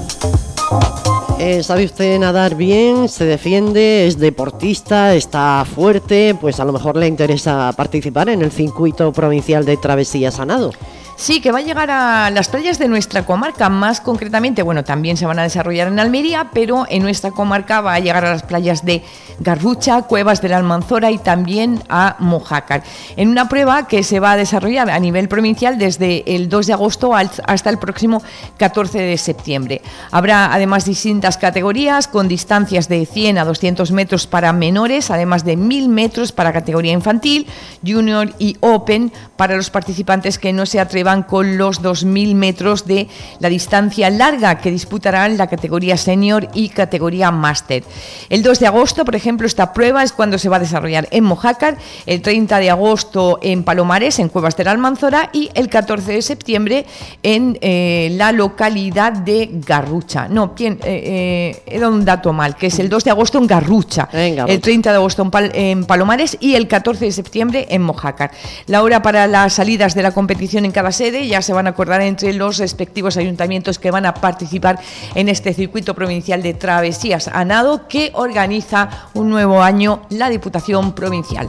Eh, ¿Sabe usted nadar bien? ¿Se defiende? ¿Es deportista? ¿Está fuerte? Pues a lo mejor le interesa participar en el circuito provincial de travesías a nado. Sí, que va a llegar a las playas de nuestra comarca, más concretamente, bueno, también se van a desarrollar en Almería, pero en nuestra comarca va a llegar a las playas de Garrucha, Cuevas de la Almanzora y también a Mojácar, en una prueba que se va a desarrollar a nivel provincial desde el dos de agosto hasta el próximo catorce de septiembre. Habrá además distintas categorías con distancias de cien a doscientos metros para menores, además de mil metros para categoría infantil, junior y open para los participantes que no se atrevan con los dos mil metros de la distancia larga, que disputarán la categoría senior y categoría máster. El dos de agosto, por ejemplo, esta prueba es cuando se va a desarrollar en Mojácar, el treinta de agosto en Palomares, en Cuevas de la Almanzora, y el catorce de septiembre en eh, la localidad de Garrucha. No, ¿quién? Eh, eh, he dado un dato mal, que es el dos de agosto en Garrucha, Venga, el treinta de agosto en, Pal- en Palomares y el catorce de septiembre en Mojácar. La hora para las salidas de la competición en cada sede ya se van a acordar entre los respectivos ayuntamientos que van a participar en este circuito provincial de travesías a nado que organiza un nuevo año la Diputación Provincial.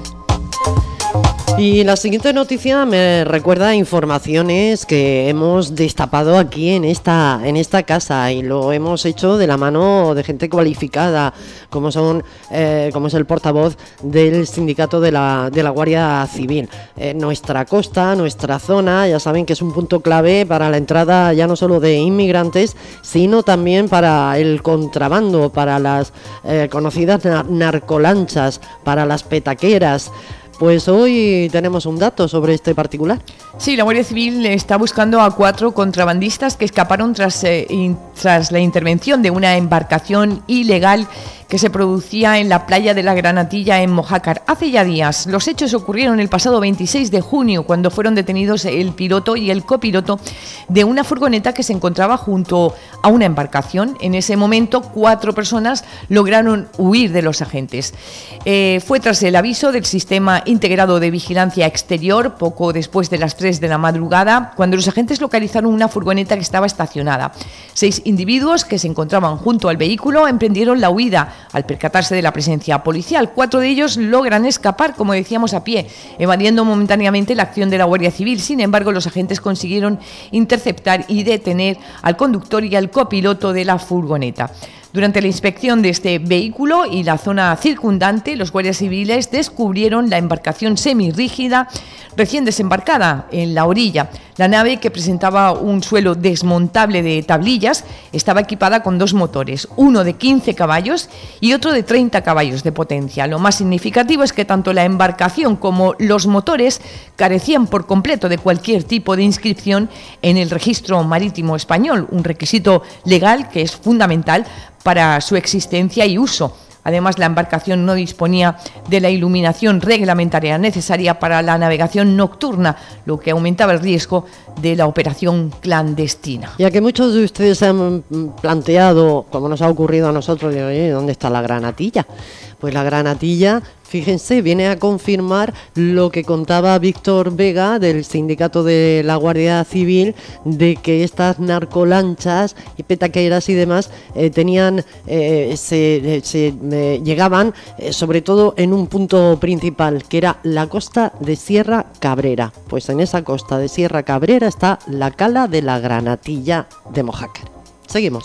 Y la siguiente noticia me recuerda a informaciones que hemos destapado aquí en esta en esta casa, y lo hemos hecho de la mano de gente cualificada, como son eh, como es el portavoz del sindicato de la de la Guardia Civil. Eh, nuestra costa, nuestra zona, ya saben que es un punto clave para la entrada ya no solo de inmigrantes, sino también para el contrabando, para las eh, conocidas narcolanchas, para las petaqueras. Pues hoy tenemos un dato sobre este particular. Sí, la Guardia Civil está buscando a cuatro contrabandistas que escaparon tras, eh, in, tras la intervención de una embarcación ilegal que se producía en la playa de la Granatilla en Mojácar hace ya días. Los hechos ocurrieron el pasado veintiséis de junio, cuando fueron detenidos el piloto y el copiloto de una furgoneta que se encontraba junto a una embarcación. En ese momento, cuatro personas lograron huir de los agentes. Eh, fue tras el aviso del Sistema Integrado de Vigilancia Exterior, poco después de las tres de la madrugada, cuando los agentes localizaron una furgoneta que estaba estacionada. Seis individuos que se encontraban junto al vehículo emprendieron la huida al percatarse de la presencia policial. Cuatro de ellos logran escapar, como decíamos, a pie, evadiendo momentáneamente la acción de la Guardia Civil. Sin embargo, los agentes consiguieron interceptar y detener al conductor y al copiloto de la furgoneta. Durante la inspección de este vehículo y la zona circundante, los guardias civiles descubrieron la embarcación semirrígida recién desembarcada en la orilla. La nave, que presentaba un suelo desmontable de tablillas, estaba equipada con dos motores, uno de quince caballos y otro de treinta caballos de potencia. Lo más significativo es que tanto la embarcación como los motores carecían por completo de cualquier tipo de inscripción en el registro marítimo español, un requisito legal que es fundamental para su existencia y uso. Además, la embarcación no disponía de la iluminación reglamentaria necesaria para la navegación nocturna, lo que aumentaba el riesgo de la operación clandestina. Ya que muchos de ustedes se han planteado, como nos ha ocurrido a nosotros, ¿dónde está la Granatilla? Pues la Granatilla, fíjense, viene a confirmar lo que contaba Víctor Vega del sindicato de la Guardia Civil, de que estas narcolanchas y petaqueras y demás eh, tenían eh, se, se eh, llegaban eh, sobre todo en un punto principal, que era la costa de Sierra Cabrera. Pues en esa costa de Sierra Cabrera está la cala de la Granatilla de Mojácar. Seguimos.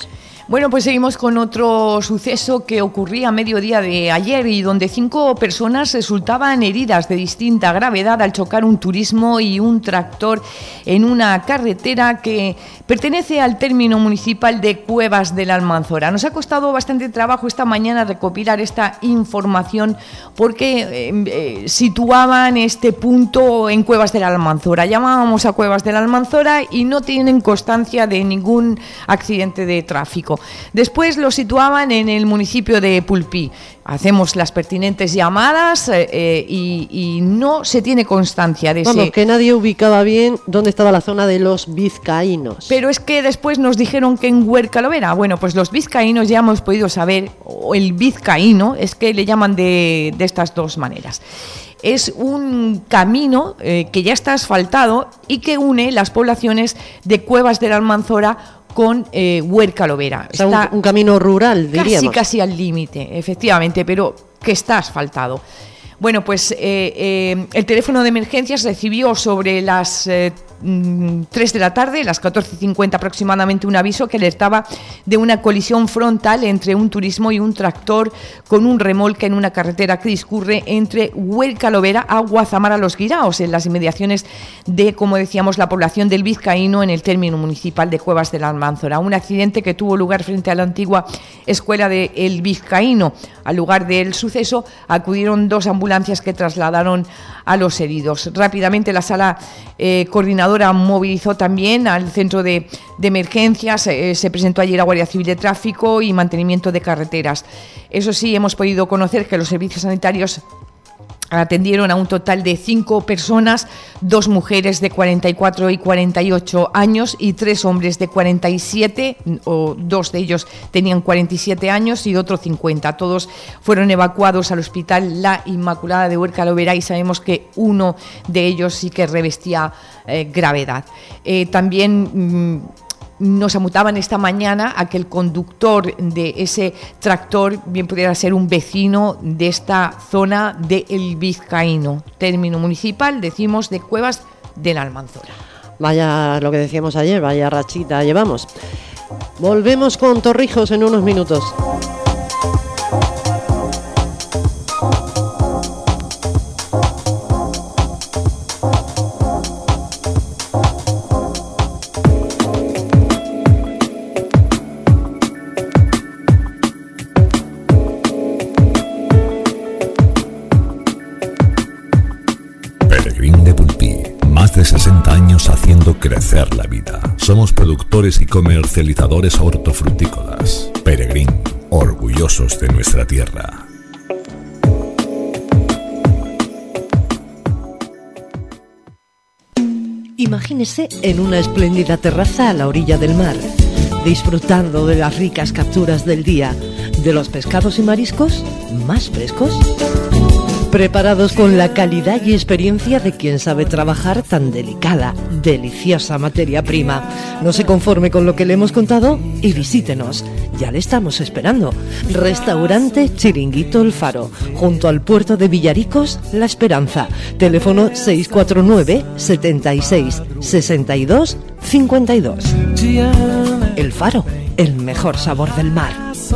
Bueno, pues seguimos con otro suceso que ocurría a mediodía de ayer y donde cinco personas resultaban heridas de distinta gravedad al chocar un turismo y un tractor en una carretera que pertenece al término municipal de Cuevas de la Almanzora. Nos ha costado bastante trabajo esta mañana recopilar esta información porque eh, eh, situaban este punto en Cuevas de la Almanzora. Llamábamos a Cuevas de la Almanzora y no tienen constancia de ningún accidente de tráfico. Después lo situaban en el municipio de Pulpí. Hacemos las pertinentes llamadas eh, y, y no se tiene constancia de Vamos, ese... que nadie ubicaba bien dónde estaba la zona de los vizcaínos. Pero es que después nos dijeron que en Huercalovera. Bueno, pues los vizcaínos ya hemos podido saber, o el vizcaíno, es que le llaman de, de estas dos maneras. Es un camino eh, que ya está asfaltado y que une las poblaciones de Cuevas de la Almanzora con eh, Huercalovera. O sea, un, un camino rural, diríamos. Casi, casi al límite, efectivamente, pero que está asfaltado. Bueno, pues eh, eh, el teléfono de emergencias recibió sobre las eh, tres de la tarde, las catorce cincuenta aproximadamente, un aviso que alertaba de una colisión frontal entre un turismo y un tractor con un remolque en una carretera que discurre entre Huercalovera a Guazamara Los Guiraos, en las inmediaciones de, como decíamos, la población del Vizcaíno en el término municipal de Cuevas de la Almanzora. Un accidente que tuvo lugar frente a la antigua escuela de El Vizcaíno. Al lugar del suceso acudieron dos ambulancias que trasladaron a los heridos. Rápidamente la sala eh, coordinadora movilizó también al centro de, de emergencias, eh, se presentó ayer a Guardia Civil de Tráfico y Mantenimiento de Carreteras. Eso sí, hemos podido conocer que los servicios sanitarios atendieron a un total de cinco personas, dos mujeres de cuarenta y cuatro y cuarenta y ocho años y tres hombres de cuarenta y siete, o dos de ellos tenían cuarenta y siete años y otro cincuenta. Todos fueron evacuados al Hospital La Inmaculada de Huercalovera y sabemos que uno de ellos sí que revestía eh, gravedad. Eh, también... Mmm, Nos amutaban esta mañana a que el conductor de ese tractor bien pudiera ser un vecino de esta zona de El Vizcaíno, término municipal, decimos, de Cuevas de la Almanzora. Vaya, lo que decíamos ayer, vaya rachita llevamos. Volvemos con Torrijos en unos minutos. De sesenta años haciendo crecer la vida. Somos productores y comercializadores hortofrutícolas. Peregrín, orgullosos de nuestra tierra. Imagínese en una espléndida terraza a la orilla del mar, disfrutando de las ricas capturas del día, de los pescados y mariscos más frescos, preparados con la calidad y experiencia de quien sabe trabajar tan delicada, deliciosa materia prima. No se conforme con lo que le hemos contado y visítenos. Ya le estamos esperando. Restaurante Chiringuito El Faro, junto al puerto de Villaricos, La Esperanza. Teléfono seis cuatro nueve, setenta y seis, sesenta y dos, cincuenta y dos. El Faro, el mejor sabor del mar.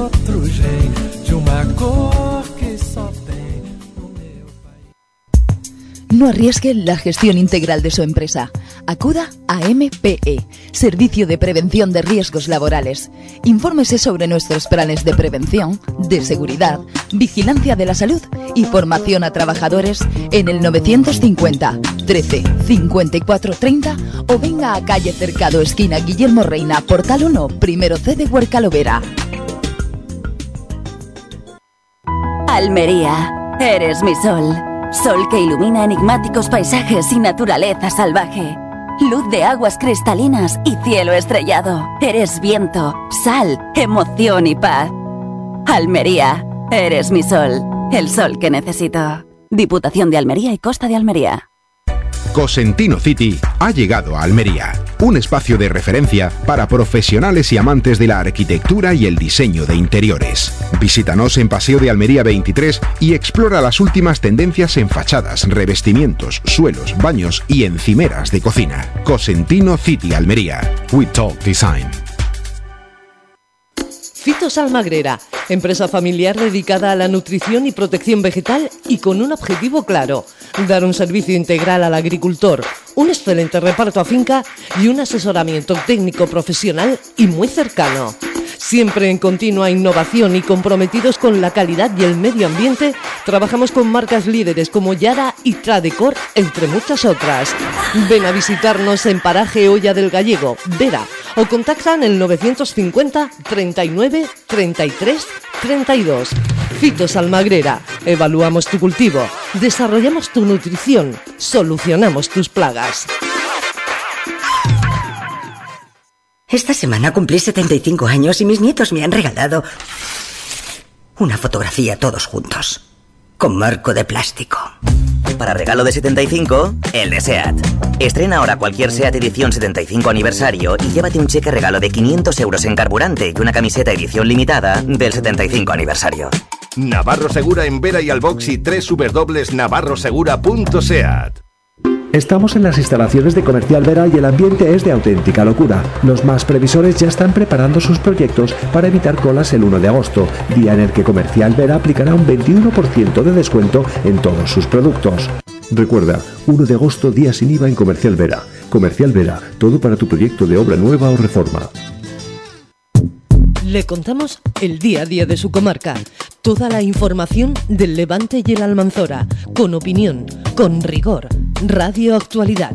No arriesgue la gestión integral de su empresa. Acuda a M P E, Servicio de Prevención de Riesgos Laborales. Infórmese sobre nuestros planes de prevención, de seguridad, vigilancia de la salud y formación a trabajadores en el novecientos cincuenta, trece, cincuenta y cuatro, treinta o venga a calle Cercado, esquina Guillermo Reina, Portal uno, primero C de Huercalovera. Almería, eres mi sol. Sol que ilumina enigmáticos paisajes y naturaleza salvaje. Luz de aguas cristalinas y cielo estrellado. Eres viento, sal, emoción y paz. Almería, eres mi sol. El sol que necesito. Diputación de Almería y Costa de Almería. Cosentino City ha llegado a Almería, un espacio de referencia para profesionales y amantes de la arquitectura y el diseño de interiores. Visítanos en Paseo de Almería veintitrés y explora las últimas tendencias en fachadas, revestimientos, suelos, baños y encimeras de cocina. Cosentino City Almería. We Talk Design. Fitos Almagrera, empresa familiar dedicada a la nutrición y protección vegetal y con un objetivo claro: dar un servicio integral al agricultor, un excelente reparto a finca y un asesoramiento técnico profesional y muy cercano. Siempre en continua innovación y comprometidos con la calidad y el medio ambiente, trabajamos con marcas líderes como Yara y Tradecor, entre muchas otras. Ven a visitarnos en Paraje Olla del Gallego, Vera, o contactan el novecientos cincuenta, treinta y nueve, treinta y tres, treinta y dos. Fitos Almagrera, evaluamos tu cultivo, desarrollamos tu nutrición, solucionamos tus plagas. Esta semana cumplí setenta y cinco años y mis nietos me han regalado una fotografía todos juntos, con marco de plástico. Para regalo de setenta y cinco, el de SEAT. Estrena ahora cualquier SEAT edición setenta y cinco aniversario y llévate un cheque regalo de quinientos euros en carburante y una camiseta edición limitada del setenta y cinco aniversario. Navarro Segura en Vera y Albox y doble u doble u doble u punto navarro segura punto seat. Estamos en las instalaciones de Comercial Vera y el ambiente es de auténtica locura. Los más previsores ya están preparando sus proyectos para evitar colas el uno de agosto, día en el que Comercial Vera aplicará un veintiuno por ciento de descuento en todos sus productos. Recuerda, uno de agosto, día sin I V A en Comercial Vera. Comercial Vera, todo para tu proyecto de obra nueva o reforma. Le contamos el día a día de su comarca, toda la información del Levante y el Almanzora, con opinión, con rigor. Radio Actualidad.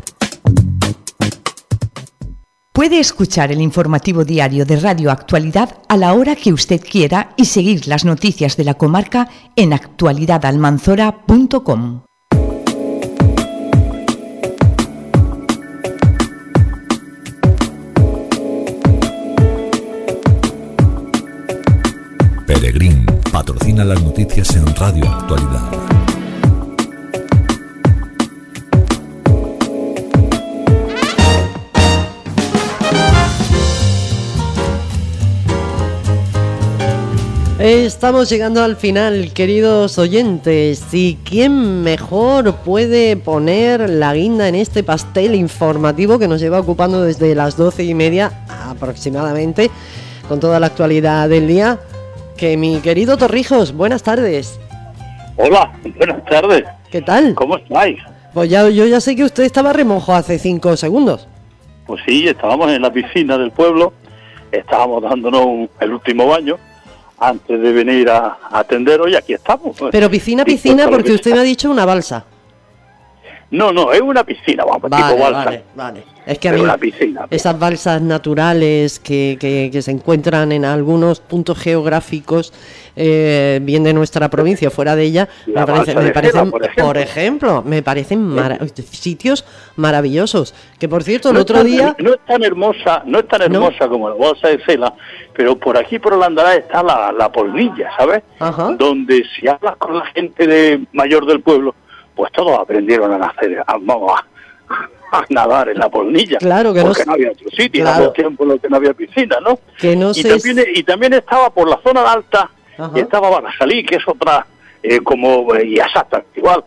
Puede escuchar el informativo diario de Radio Actualidad a la hora que usted quiera y seguir las noticias de la comarca en actualidad almanzora punto com. Peregrín patrocina las noticias en Radio Actualidad. Estamos llegando al final, queridos oyentes, y ¿quién mejor puede poner la guinda en este pastel informativo que nos lleva ocupando desde las doce y media aproximadamente, con toda la actualidad del día, que mi querido Torrijos? Buenas tardes. Hola, buenas tardes. ¿Qué tal? ¿Cómo estáis? Pues ya, yo ya sé que usted estaba remojo hace cinco segundos. Pues sí, estábamos en la piscina del pueblo, estábamos dándonos un, el último baño antes de venir a, a atenderos y aquí estamos. Pero piscina, piscina, porque usted me ha dicho una balsa. No, no, es una piscina, vamos, vale, tipo balsa. Vale, vale. Es que a mí, una piscina, esas balsas naturales que, que, que se encuentran en algunos puntos geográficos, eh, bien de nuestra provincia o fuera de ella, La me, parece, balsa me de parecen, Gela, por ejemplo. por ejemplo, me parecen mara- sitios maravillosos. Que por cierto, el No otro es tan- día... no es tan hermosa, no es tan hermosa como la balsa de Cela, pero por aquí por Holandará está la, la Polnilla, ¿sabes? Ajá. Donde si hablas con la gente de mayor del pueblo, pues todos aprendieron a nacer, a, vamos, a, a nadar en la Polnilla. Claro que no porque sé- no había otro sitio, claro. en aquel tiempo en los que no había piscina, ¿no? Que no y, sé también, y también estaba por la zona alta, Ajá. y estaba Barajalí, que es otra, eh, como, eh, y Asata, igual,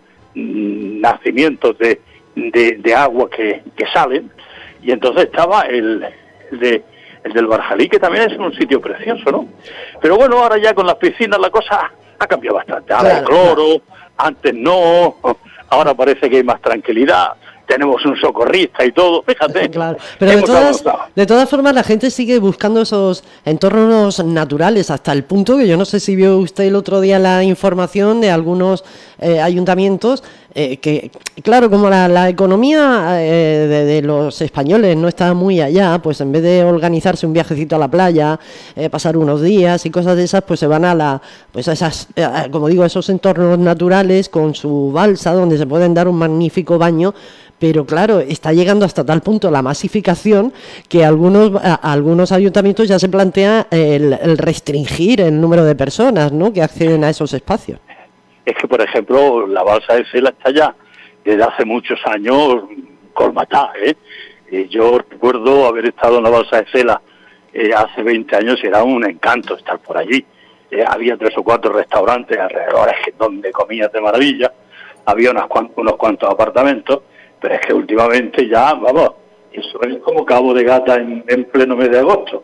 mm, nacimientos de, de, de agua que, que salen, y entonces estaba el, el de el del Barajalí, que también es un sitio precioso, ¿no? Pero bueno, ahora ya con las piscinas la cosa ha cambiado bastante. Ahora hay Claro, cloro, antes no, ahora parece que hay más tranquilidad, tenemos un socorrista y todo, fíjate. Claro, pero de hemos todas, avanzado. de todas formas la gente sigue buscando esos entornos naturales hasta el punto que yo no sé si vio usted el otro día la información de algunos eh, ayuntamientos eh, que, claro, como la, la economía eh, de, de los españoles no está muy allá, pues en vez de organizarse un viajecito a la playa, eh, pasar unos días y cosas de esas, pues se van a la, pues a esas, eh, como digo, esos entornos naturales con su balsa donde se pueden dar un magnífico baño. Pero claro, está llegando hasta tal punto la masificación que algunos a, a algunos ayuntamientos ya se plantea el, el restringir el número de personas, ¿no?, que acceden a esos espacios. Es que, por ejemplo, la balsa de Cela está ya desde hace muchos años colmatada, ¿eh? Eh, yo recuerdo haber estado en la balsa de Cela eh, hace veinte años y era un encanto estar por allí. Eh, había tres o cuatro restaurantes alrededor donde comías de maravilla, había unas cuan- unos cuantos apartamentos, pero es que últimamente ya, vamos, eso es como Cabo de Gata en, en pleno mes de agosto.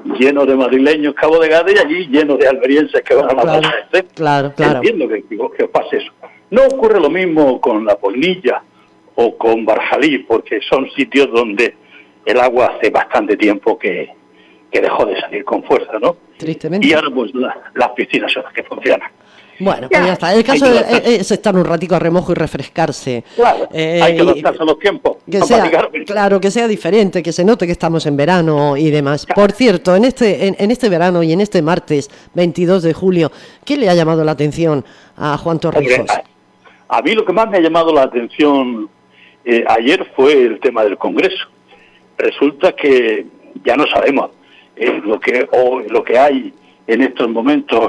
lleno de madrileños Cabo de Gata y allí lleno de almerienses que van a la Claro, balsa este. claro, claro. Entiendo que, que pase eso. No ocurre lo mismo con La Poinilla o con Barjalí, porque son sitios donde el agua hace bastante tiempo que, que dejó de salir con fuerza, ¿no? Tristemente. Y ahora pues la, las piscinas son las que funcionan. Bueno, pues ya está. El caso es, es estar un ratico a remojo y refrescarse. Claro, Eh, hay que y- adaptarse a los tiempos. Que no sea, fatigarme. claro, que sea diferente, que se note que estamos en verano y demás. Por cierto, en este, en, en este verano y en este martes veintidós de julio, ¿qué le ha llamado la atención a Juan Torrijos? Hombre, a, a mí lo que más me ha llamado la atención eh, ayer fue el tema del Congreso. Resulta que ya no sabemos eh, lo que o lo que hay en estos momentos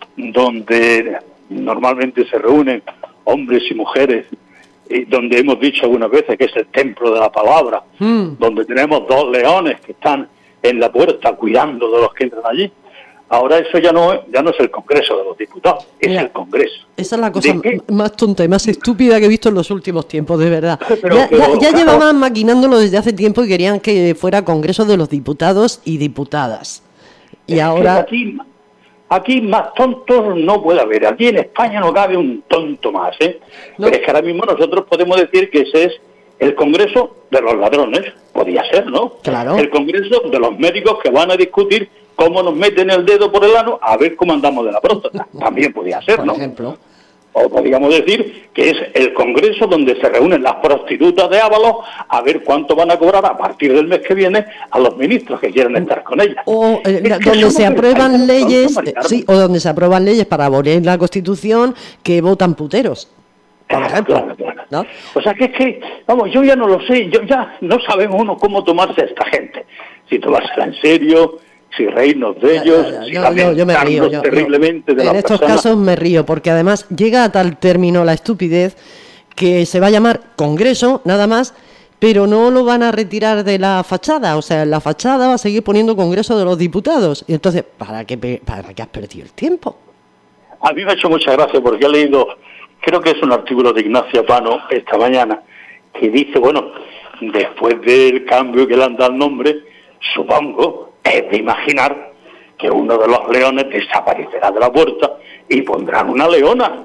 donde normalmente se reúnen hombres y mujeres, y donde hemos dicho algunas veces que es el templo de la palabra, Mm. donde tenemos dos leones que están en la puerta cuidando de los que entran allí. Ahora eso ya no es, ya no es el Congreso de los Diputados, es Mira, el Congreso. Esa es la cosa ¿De qué? m- más tonta y más estúpida que he visto en los últimos tiempos, de verdad. Pero- ya pero, ya- ya claro. llevaban maquinándolo desde hace tiempo y querían que fuera Congreso de los Diputados y Diputadas. Y Es que ahora... aquí, aquí más tontos no puede haber. Aquí en España no cabe un tonto más, ¿eh? Pero es que ahora mismo nosotros podemos decir que ese es el Congreso de los ladrones. Podría ser, ¿no? Claro. El Congreso de los médicos que van a discutir cómo nos meten el dedo por el ano a ver cómo andamos de la próstata. También podría ser, Por ¿no? ejemplo. O podríamos decir que es el Congreso donde se reúnen las prostitutas de Ábalos a ver cuánto van a cobrar a partir del mes que viene a los ministros que quieren estar con ellas. O eh, Es que donde somos se aprueban verdaderos leyes, tontos, Mari eh, Carmen. sí, o donde se aprueban leyes para abolir la Constitución que votan puteros, por ejemplo. Claro, claro. ¿no? O sea que es que, vamos, yo ya no lo sé, yo ya no sabemos uno cómo tomarse a esta gente. Si tomársela en serio, si reírnos de ellos, si Yo, yo- yo me río. lamentarnos yo- yo- terriblemente de en las estos personas. casos me río, porque además llega a tal término la estupidez que se va a llamar Congreso, nada más, pero no lo van a retirar de la fachada. O sea, en la fachada va a seguir poniendo Congreso de los Diputados. Y entonces, ¿para qué, pe- para qué has perdido el tiempo? A mí me ha hecho mucha gracia porque he leído, creo que es un artículo de Ignacio Pano esta mañana, que dice, bueno, después del cambio que le han dado el nombre, supongo, es de imaginar que uno de los leones desaparecerá de la puerta y pondrán una leona.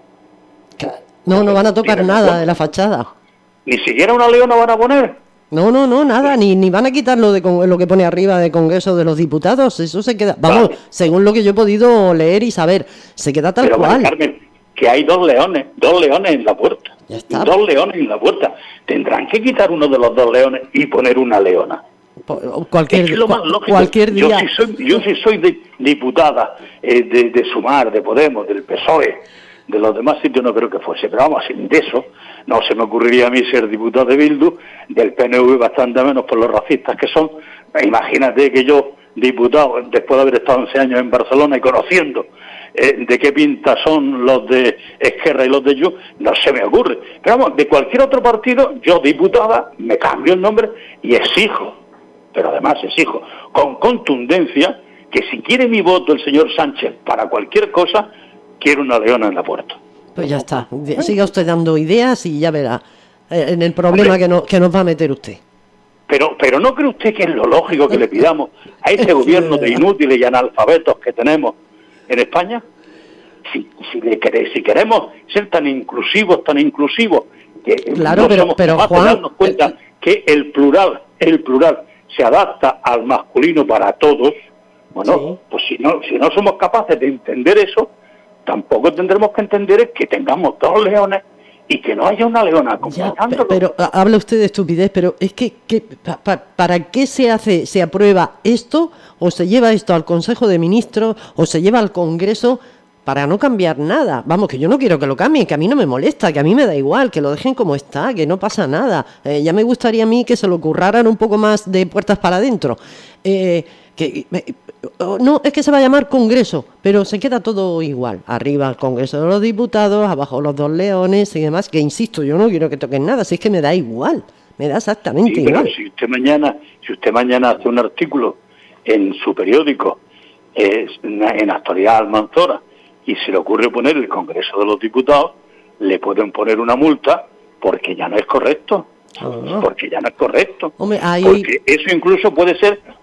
No, no van a tocar nada de la fachada. Ni siquiera una leona van a poner. No, no, no, nada, ni, ni van a quitar lo, de, con- lo que pone arriba de Congreso de los Diputados, eso se queda, vamos, según lo que yo he podido leer y saber, se queda tal Pero, Mari cual. Carmen, que hay dos leones, dos leones en la puerta. está. Dos leones en la puerta. Tendrán que quitar uno de los dos leones y poner una leona. Cualquier, Es que lo más cua- lógico. cualquier Yo día. sí soy, yo sí soy de- diputada eh, de, de Sumar, de Podemos, del P S O E, de los demás sitios no creo que fuese, pero vamos, de eso no se me ocurriría a mí ser diputado de Bildu, del P N V bastante menos por los racistas que son. Imagínate que yo, diputado, después de haber estado once años en Barcelona y conociendo eh, de qué pinta son los de Esquerra y los de Junts, no se me ocurre. Pero vamos, de cualquier otro partido, yo diputada, me cambio el nombre y exijo, pero además exijo con contundencia que si quiere mi voto el señor Sánchez para cualquier cosa, quiero una leona en la puerta. Pues ya está, siga usted dando ideas y ya verá eh, en el problema que, no, que nos va a meter usted. Pero, pero ¿no cree usted que es lo lógico que le pidamos a ese gobierno de inútiles y analfabetos que tenemos en España? Si, si, le quere- si queremos ser tan inclusivos, tan inclusivos, que Claro, no pero- somos pero, capaces Juan, de darnos cuenta que el plural, el plural se adapta al masculino para todos, bueno, pues si no, si no somos capaces de entender eso, tampoco tendremos que entender que tengamos dos leones y que no haya una leona acompañándolo. Pero a- habla usted de estupidez, pero es que, que pa- pa- ¿para qué se hace, se aprueba esto o se lleva esto al Consejo de Ministros o se lleva al Congreso para no cambiar nada? Vamos, que yo no quiero que lo cambien, que a mí no me molesta, que a mí me da igual, que lo dejen como está, que no pasa nada. Eh, ya me gustaría a mí que se lo curraran un poco más de puertas para adentro. Eh, que me- oh, no, es que se va a llamar Congreso, pero se queda todo igual. Arriba el Congreso de los Diputados, abajo los dos leones y demás, que insisto, yo no quiero que toquen nada, si es que me da igual, me da exactamente Sí, pero igual. si usted mañana, si usted mañana hace un artículo en su periódico, eh, en Actualidad Almanzora, y se le ocurre poner el Congreso de los Diputados, le pueden poner una multa porque ya no es correcto. Ah. Porque ya no es correcto. Hombre, ahí- Porque eso incluso puede ser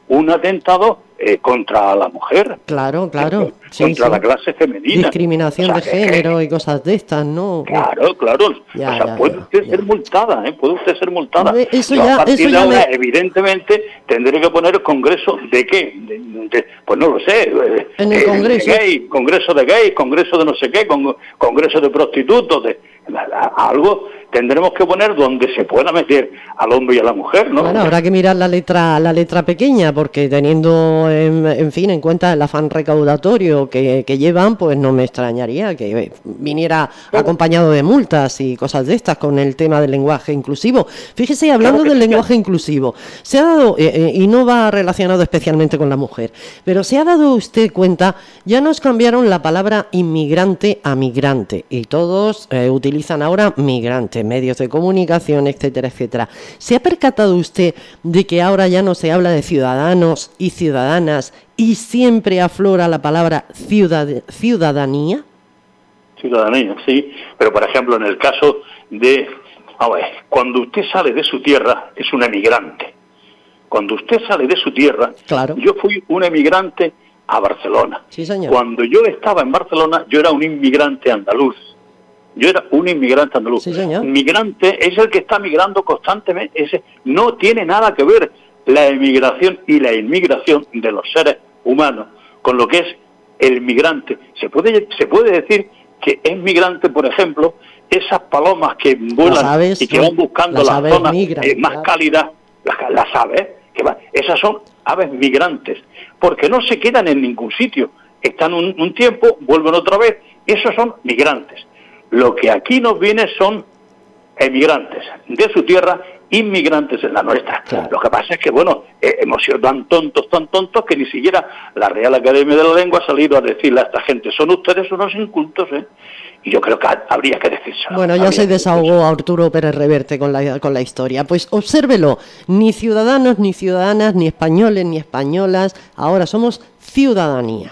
un atentado eh, contra la mujer. Claro, claro. Sí, contra sí. la clase femenina. Discriminación O sea, de que- género y cosas de estas, ¿no? Claro, claro. Ya, o sea, ya, puede ya, usted ser multada, ¿eh? Puede usted ser multada. Ve, eso Yo, ya- a partir eso de ya ahora, me- evidentemente, tendré que poner congreso de qué. De- de- pues no lo sé. eh, En el eh, congreso. De gay, congreso de gays, congreso de no sé qué, con- congreso de prostitutos, de a- a- algo tendremos que poner donde se pueda meter al hombre y a la mujer, ¿no? Bueno, habrá que mirar la letra la letra pequeña, porque teniendo, en, en fin, en cuenta el afán recaudatorio que, que llevan, pues no me extrañaría que eh, viniera acompañado de multas y cosas de estas con el tema del lenguaje inclusivo. Fíjese, hablando del lenguaje inclusivo, se ha dado, eh, eh, y no va relacionado especialmente con la mujer, pero se ha dado usted cuenta, ya nos cambiaron la palabra inmigrante a migrante, y todos eh, utilizan ahora migrante, medios de comunicación, etcétera, etcétera. ¿Se ha percatado usted de que ahora ya no se habla de ciudadanos y ciudadanas y siempre aflora la palabra ciudad- ciudadanía? Ciudadanía, sí. Pero, por ejemplo, en el caso de... A ver, cuando usted sale de su tierra, es un emigrante. Cuando usted sale de su tierra... Claro. Yo fui un emigrante a Barcelona. Sí, señor. Cuando yo estaba en Barcelona, yo era un inmigrante andaluz. Yo era un inmigrante andaluz. Sí, señor. Migrante es el que está migrando constantemente. Ese no tiene nada que ver la emigración y la inmigración de los seres humanos con lo que es el migrante. Se puede, se puede decir que es migrante, por ejemplo, esas palomas que vuelan Las aves, y que van buscando las las, aves zonas migran, eh, más claro. cálidas, las, las aves, que van, esas son aves migrantes, porque no se quedan en ningún sitio, están un, un tiempo, vuelven otra vez, esos son migrantes. Lo que aquí nos viene son emigrantes de su tierra, inmigrantes en la nuestra. Claro. Lo que pasa es que, bueno, eh, hemos sido tan tontos, tan tontos, que ni siquiera la Real Academia de la Lengua ha salido a decirle a esta gente, son ustedes unos incultos, ¿eh? Y yo creo que ha, habría que decírselo. Bueno, ya se desahogó Arturo Pérez Reverte con la, con la historia. Pues obsérvelo, ni ciudadanos, ni ciudadanas, ni españoles, ni españolas, ahora somos ciudadanía.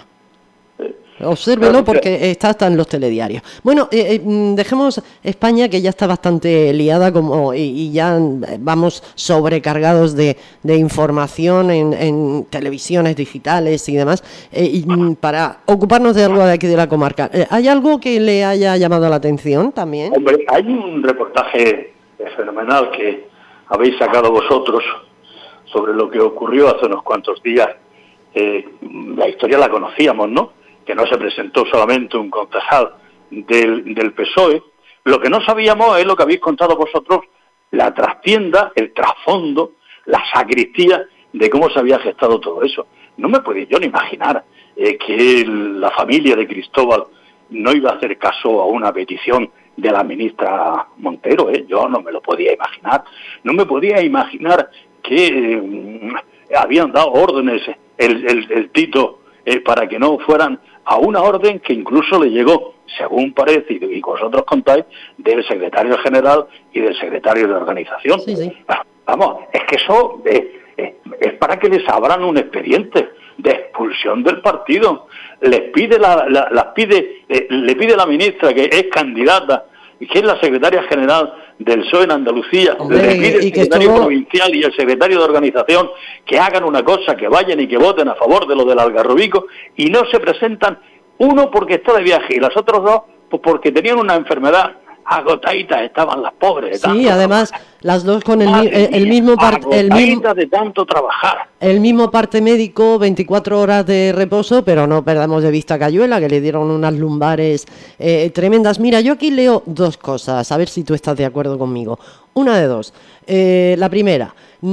Obsérvelo porque está hasta en los telediarios. Bueno, eh, eh, dejemos España, que ya está bastante liada como y, y ya vamos sobrecargados de, de información en, en televisiones digitales y demás, eh, y, para ocuparnos de algo de aquí de la comarca. Eh, ¿Hay algo que le haya llamado la atención también? Hombre, hay un reportaje fenomenal que habéis sacado vosotros sobre lo que ocurrió hace unos cuantos días. Eh, la historia la conocíamos, ¿no? Que no se presentó solamente un concejal del, del P S O E. Lo que no sabíamos es lo que habéis contado vosotros, la trastienda, el trasfondo, la sacristía de cómo se había gestado todo eso. No me podía yo ni imaginar eh, que el, la familia de Cristóbal no iba a hacer caso a una petición de la ministra Montero, ¿eh? Yo no me lo podía imaginar. No me podía imaginar que eh, habían dado órdenes el, el, el Tito eh, para que no fueran a una orden que incluso le llegó, según parece, y vosotros contáis, del secretario general y del secretario de organización. Sí, sí. Vamos, es que eso eh, eh, es para que les abran un expediente de expulsión del partido. Les pide la, la, la pide, eh, le pide la ministra, que es candidata, y que es la secretaria general del P S O E en Andalucía, Hombre, le pide y el que secretario estuvo... provincial y el secretario de organización que hagan una cosa, que vayan y que voten a favor de lo del Algarrobico, y no se presentan, uno porque está de viaje y los otros dos pues porque tenían una enfermedad agotaditas, estaban las pobres. De tanto Sí, además, las dos con el, mi- Madre el, el mía, mismo parte... El mismo... agotaditas de tanto trabajar. El mismo parte médico, veinticuatro horas de reposo, pero no perdamos de vista a Cayuela, que le dieron unas lumbares eh, tremendas. Mira, yo aquí leo dos cosas, a ver si tú estás de acuerdo conmigo. Una de dos. Eh, la primera,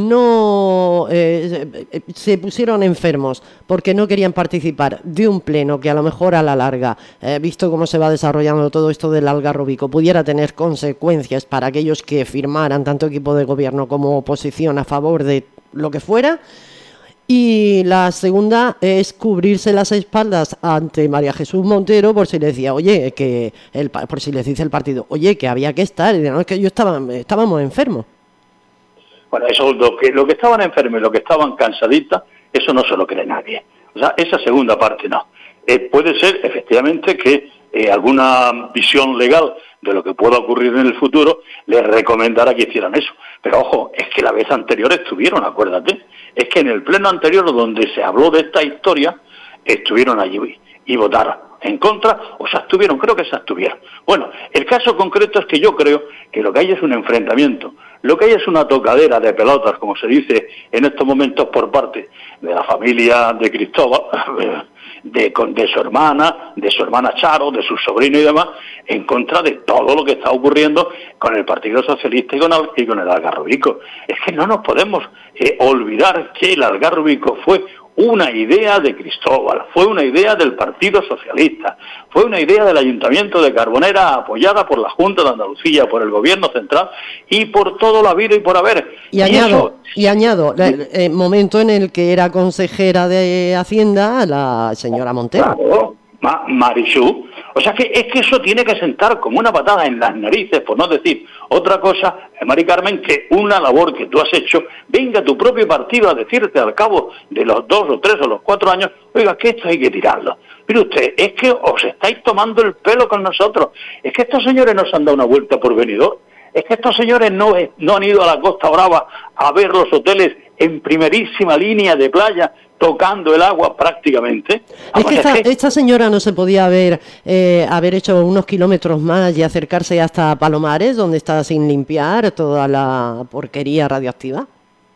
no eh, se pusieron enfermos porque no querían participar de un pleno que a lo mejor a la larga, eh, visto cómo se va desarrollando todo esto del Algarrobico, pudiera tener consecuencias para aquellos que firmaran, tanto equipo de gobierno como oposición, a favor de lo que fuera. Y la segunda es cubrirse las espaldas ante María Jesús Montero por si le decía, oye, que el, por si les dice el partido, oye, que había que estar, y no, es que yo estaba, estábamos enfermos. Bueno, eso, lo que, lo que estaban enfermos y lo que estaban cansaditas, eso no se lo cree nadie. O sea, esa segunda parte no. Eh, puede ser, efectivamente, que eh, alguna visión legal de lo que pueda ocurrir en el futuro les recomendara que hicieran eso. Pero ojo, es que la vez anterior estuvieron, acuérdate, es que en el pleno anterior donde se habló de esta historia, estuvieron allí y votaron en contra, o se abstuvieron, creo que se abstuvieron. Bueno, el caso concreto es que yo creo que lo que hay es un enfrentamiento, lo que hay es una tocadera de pelotas, como se dice en estos momentos por parte de la familia de Cristóbal, de, de su hermana, de su hermana Charo, de su sobrino y demás, en contra de todo lo que está ocurriendo con el Partido Socialista y con el, y con el Algarrobico. Es que no nos podemos eh, olvidar que el Algarrobico fue una idea de Cristóbal, fue una idea del Partido Socialista, fue una idea del Ayuntamiento de Carbonera apoyada por la Junta de Andalucía, por el Gobierno Central y por todo lo habido y por haber. Y, y añado, eso, y añado, el, el momento en el que era consejera de Hacienda la señora Montero. Claro, Ma Marichú. O sea que es que eso tiene que sentar como una patada en las narices, por no decir otra cosa, Mari Carmen, que una labor que tú has hecho, venga tu propio partido a decirte al cabo de los dos o tres o los cuatro años, oiga, que esto hay que tirarlo. Mire usted, es que os estáis tomando el pelo con nosotros, es que estos señores nos han dado una vuelta por venidor, es que estos señores no, no han ido a la Costa Brava a ver los hoteles en primerísima línea de playa, tocando el agua prácticamente. Es que esta, esta señora no se podía haber, eh, haber hecho unos kilómetros más y acercarse hasta Palomares, donde está sin limpiar toda la porquería radioactiva.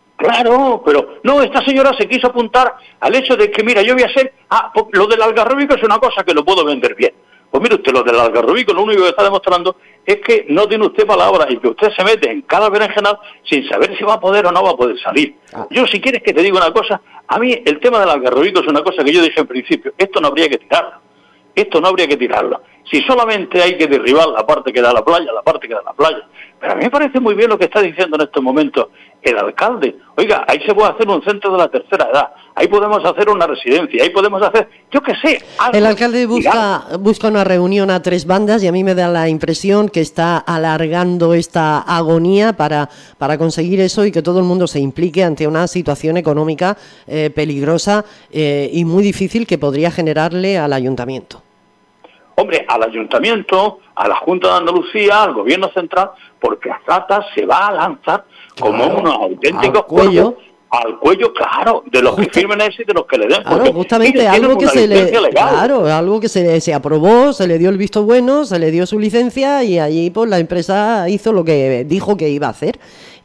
Claro, pero no, esta señora se quiso apuntar al hecho de que, mira, yo voy a hacer, ah, lo del Algarrobico es una cosa que lo puedo vender bien. Pues mire usted, lo del Algarrobico lo único que está demostrando es que no tiene usted palabra y que usted se mete en cada berenjenal sin saber si va a poder o no va a poder salir. Ah. Yo, si quieres que te diga una cosa, a mí el tema del Algarrobico es una cosa que yo dije en principio, esto no habría que tirarlo, esto no habría que tirarlo. Si solamente hay que derribar la parte que da la playa, la parte que da la playa. Pero a mí me parece muy bien lo que está diciendo en estos momentos el alcalde. Oiga, ahí se puede hacer un centro de la tercera edad, ahí podemos hacer una residencia, ahí podemos hacer, yo qué sé, algo. El alcalde busca, busca una reunión a tres bandas y a mí me da la impresión que está alargando esta agonía para, para conseguir eso y que todo el mundo se implique ante una situación económica eh, peligrosa eh, y muy difícil que podría generarle al ayuntamiento. Hombre, al ayuntamiento, a la Junta de Andalucía, al Gobierno Central, porque Azata se va a lanzar como claro, unos auténticos cuellos al cuello, claro, de los Justa, que firmen ese y de los que le den. Claro, justamente mire, algo que se le, claro, algo que se, se aprobó, se le dio el visto bueno, se le dio su licencia y allí pues la empresa hizo lo que dijo que iba a hacer.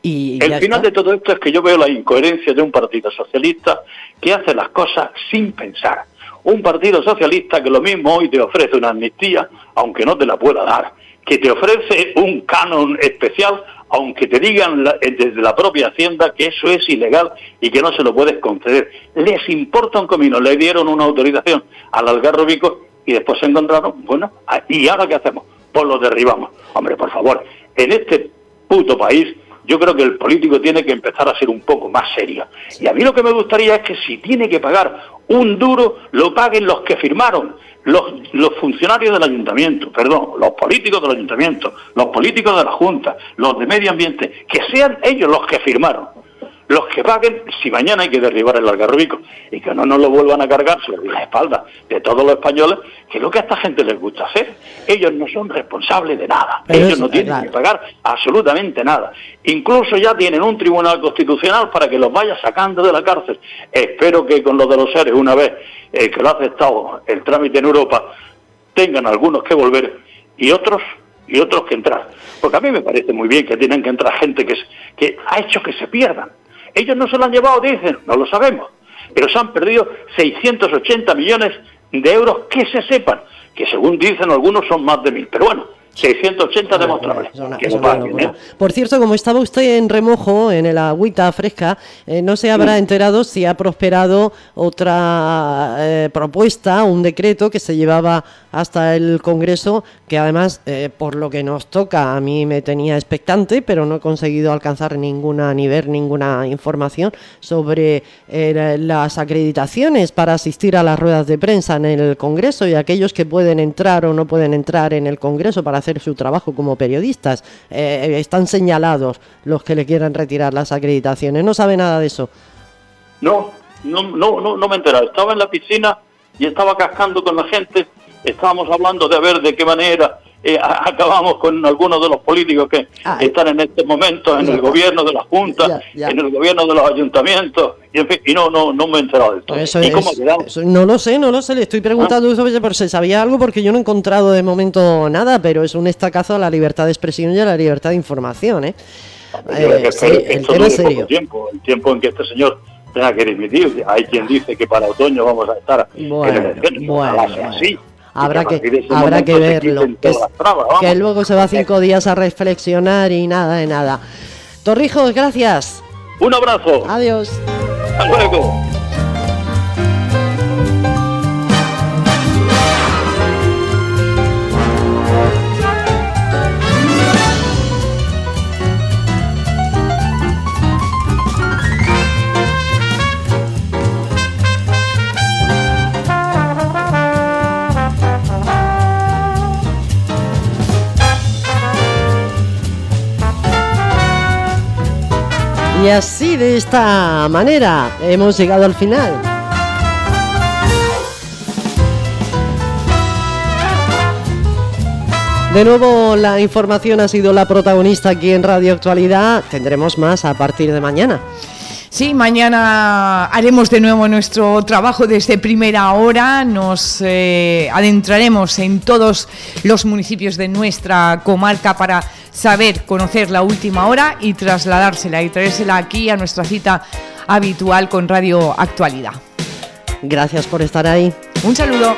Y el final está. de todo esto es que yo veo la incoherencia de un partido socialista que hace las cosas sin pensar. Un partido socialista que lo mismo hoy te ofrece una amnistía, aunque no te la pueda dar, que te ofrece un canon especial, aunque te digan la, desde la propia Hacienda que eso es ilegal y que no se lo puedes conceder. Les importa un comino, le dieron una autorización al Algarrobico y después se encontraron, bueno, ¿y ahora qué hacemos? Pues lo derribamos. Hombre, por favor, en este puto país yo creo que el político tiene que empezar a ser un poco más serio. Y a mí lo que me gustaría es que si tiene que pagar un duro, lo paguen los que firmaron, los, los funcionarios del ayuntamiento, perdón, los políticos del ayuntamiento, los políticos de la Junta, los de Medio Ambiente, que sean ellos los que firmaron, los que paguen si mañana hay que derribar el Algarrobico y que no nos lo vuelvan a cargar sobre la espalda de todos los españoles, que es lo que a esta gente les gusta hacer. Ellos no son responsables de nada, Pero ellos no tienen claro. que pagar absolutamente nada. Incluso ya tienen un tribunal constitucional para que los vaya sacando de la cárcel. Espero que con lo de los seres, una vez eh, que lo ha aceptado el trámite en Europa, tengan algunos que volver y otros y otros que entrar. Porque a mí me parece muy bien que tienen que entrar gente que, que ha hecho que se pierdan. Ellos no se lo han llevado, dicen, no lo sabemos, pero se han perdido seiscientos ochenta millones de euros que se sepan, que según dicen algunos son más de mil, pero bueno, seiscientos ochenta demostrables. Que no paguen, ¿eh? Por cierto, como estaba usted en remojo, en el agüita fresca, eh, no se habrá enterado si ha prosperado otra eh, propuesta, un decreto que se llevaba hasta el Congreso, que además, eh, por lo que nos toca, a mí me tenía expectante, pero no he conseguido alcanzar ninguna, ni ver ninguna información sobre eh, las acreditaciones para asistir a las ruedas de prensa en el Congreso y aquellos que pueden entrar o no pueden entrar en el Congreso para hacer su trabajo como periodistas. Eh, están señalados los que le quieran retirar las acreditaciones. ¿No sabe nada de eso? No, no, no, no, no me he enterado. Estaba en la piscina y estaba cascando con la gente. Estábamos hablando de a ver de qué manera eh, acabamos con algunos de los políticos que Ay. están en este momento en ya, el gobierno de la Junta, ya, ya. en el gobierno de los ayuntamientos Y, en fin, y no, no, no me he enterado de todo. Eso ¿Y es, cómo ha quedado? eso, no lo sé, no lo sé, le estoy preguntando ¿Ah? sobre por si sabía algo, porque yo no he encontrado de momento nada, pero es un estacazo a la libertad de expresión y a la libertad de información, ¿eh? eh que sí, que el tema es serio. Tiempo, el tiempo en que este señor tenga que dimitir. Hay quien dice que para otoño vamos a estar bueno, en elecciones. Bueno, Ojalá sea así. Habrá que, que habrá que verlo, que, es, trabas, que luego se va cinco días a reflexionar y nada de nada. Torrijos, gracias. Un abrazo. Adiós. Hasta luego. Y así, de esta manera, hemos llegado al final. De nuevo, la información ha sido la protagonista aquí en Radio Actualidad. Tendremos más a partir de mañana. Sí, mañana haremos de nuevo nuestro trabajo desde primera hora. Nos eh, adentraremos en todos los municipios de nuestra comarca para saber, conocer la última hora y trasladársela y traérsela aquí a nuestra cita habitual con Radio Actualidad. Gracias por estar ahí. Un saludo.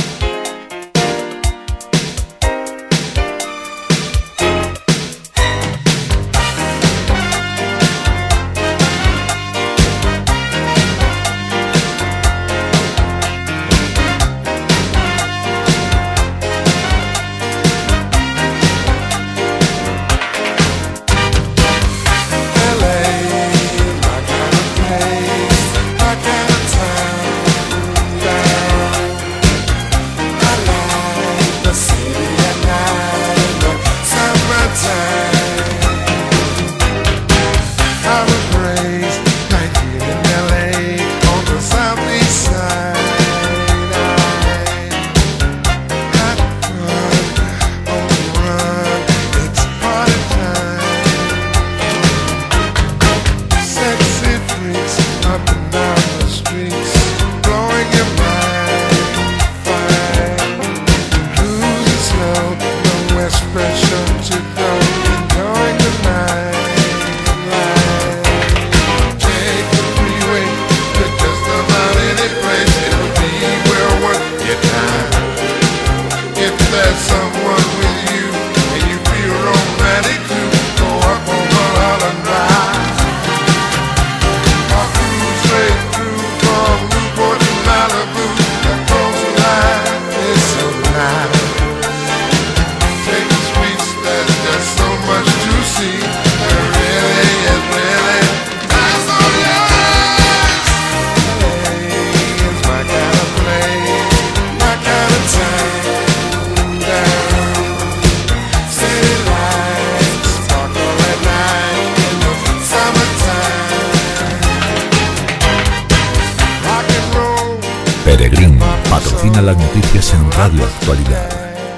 Peregrín patrocina las noticias en Radio Actualidad.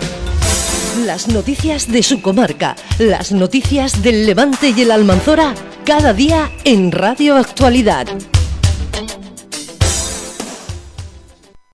Las noticias de su comarca, las noticias del Levante y el Almanzora, cada día en Radio Actualidad.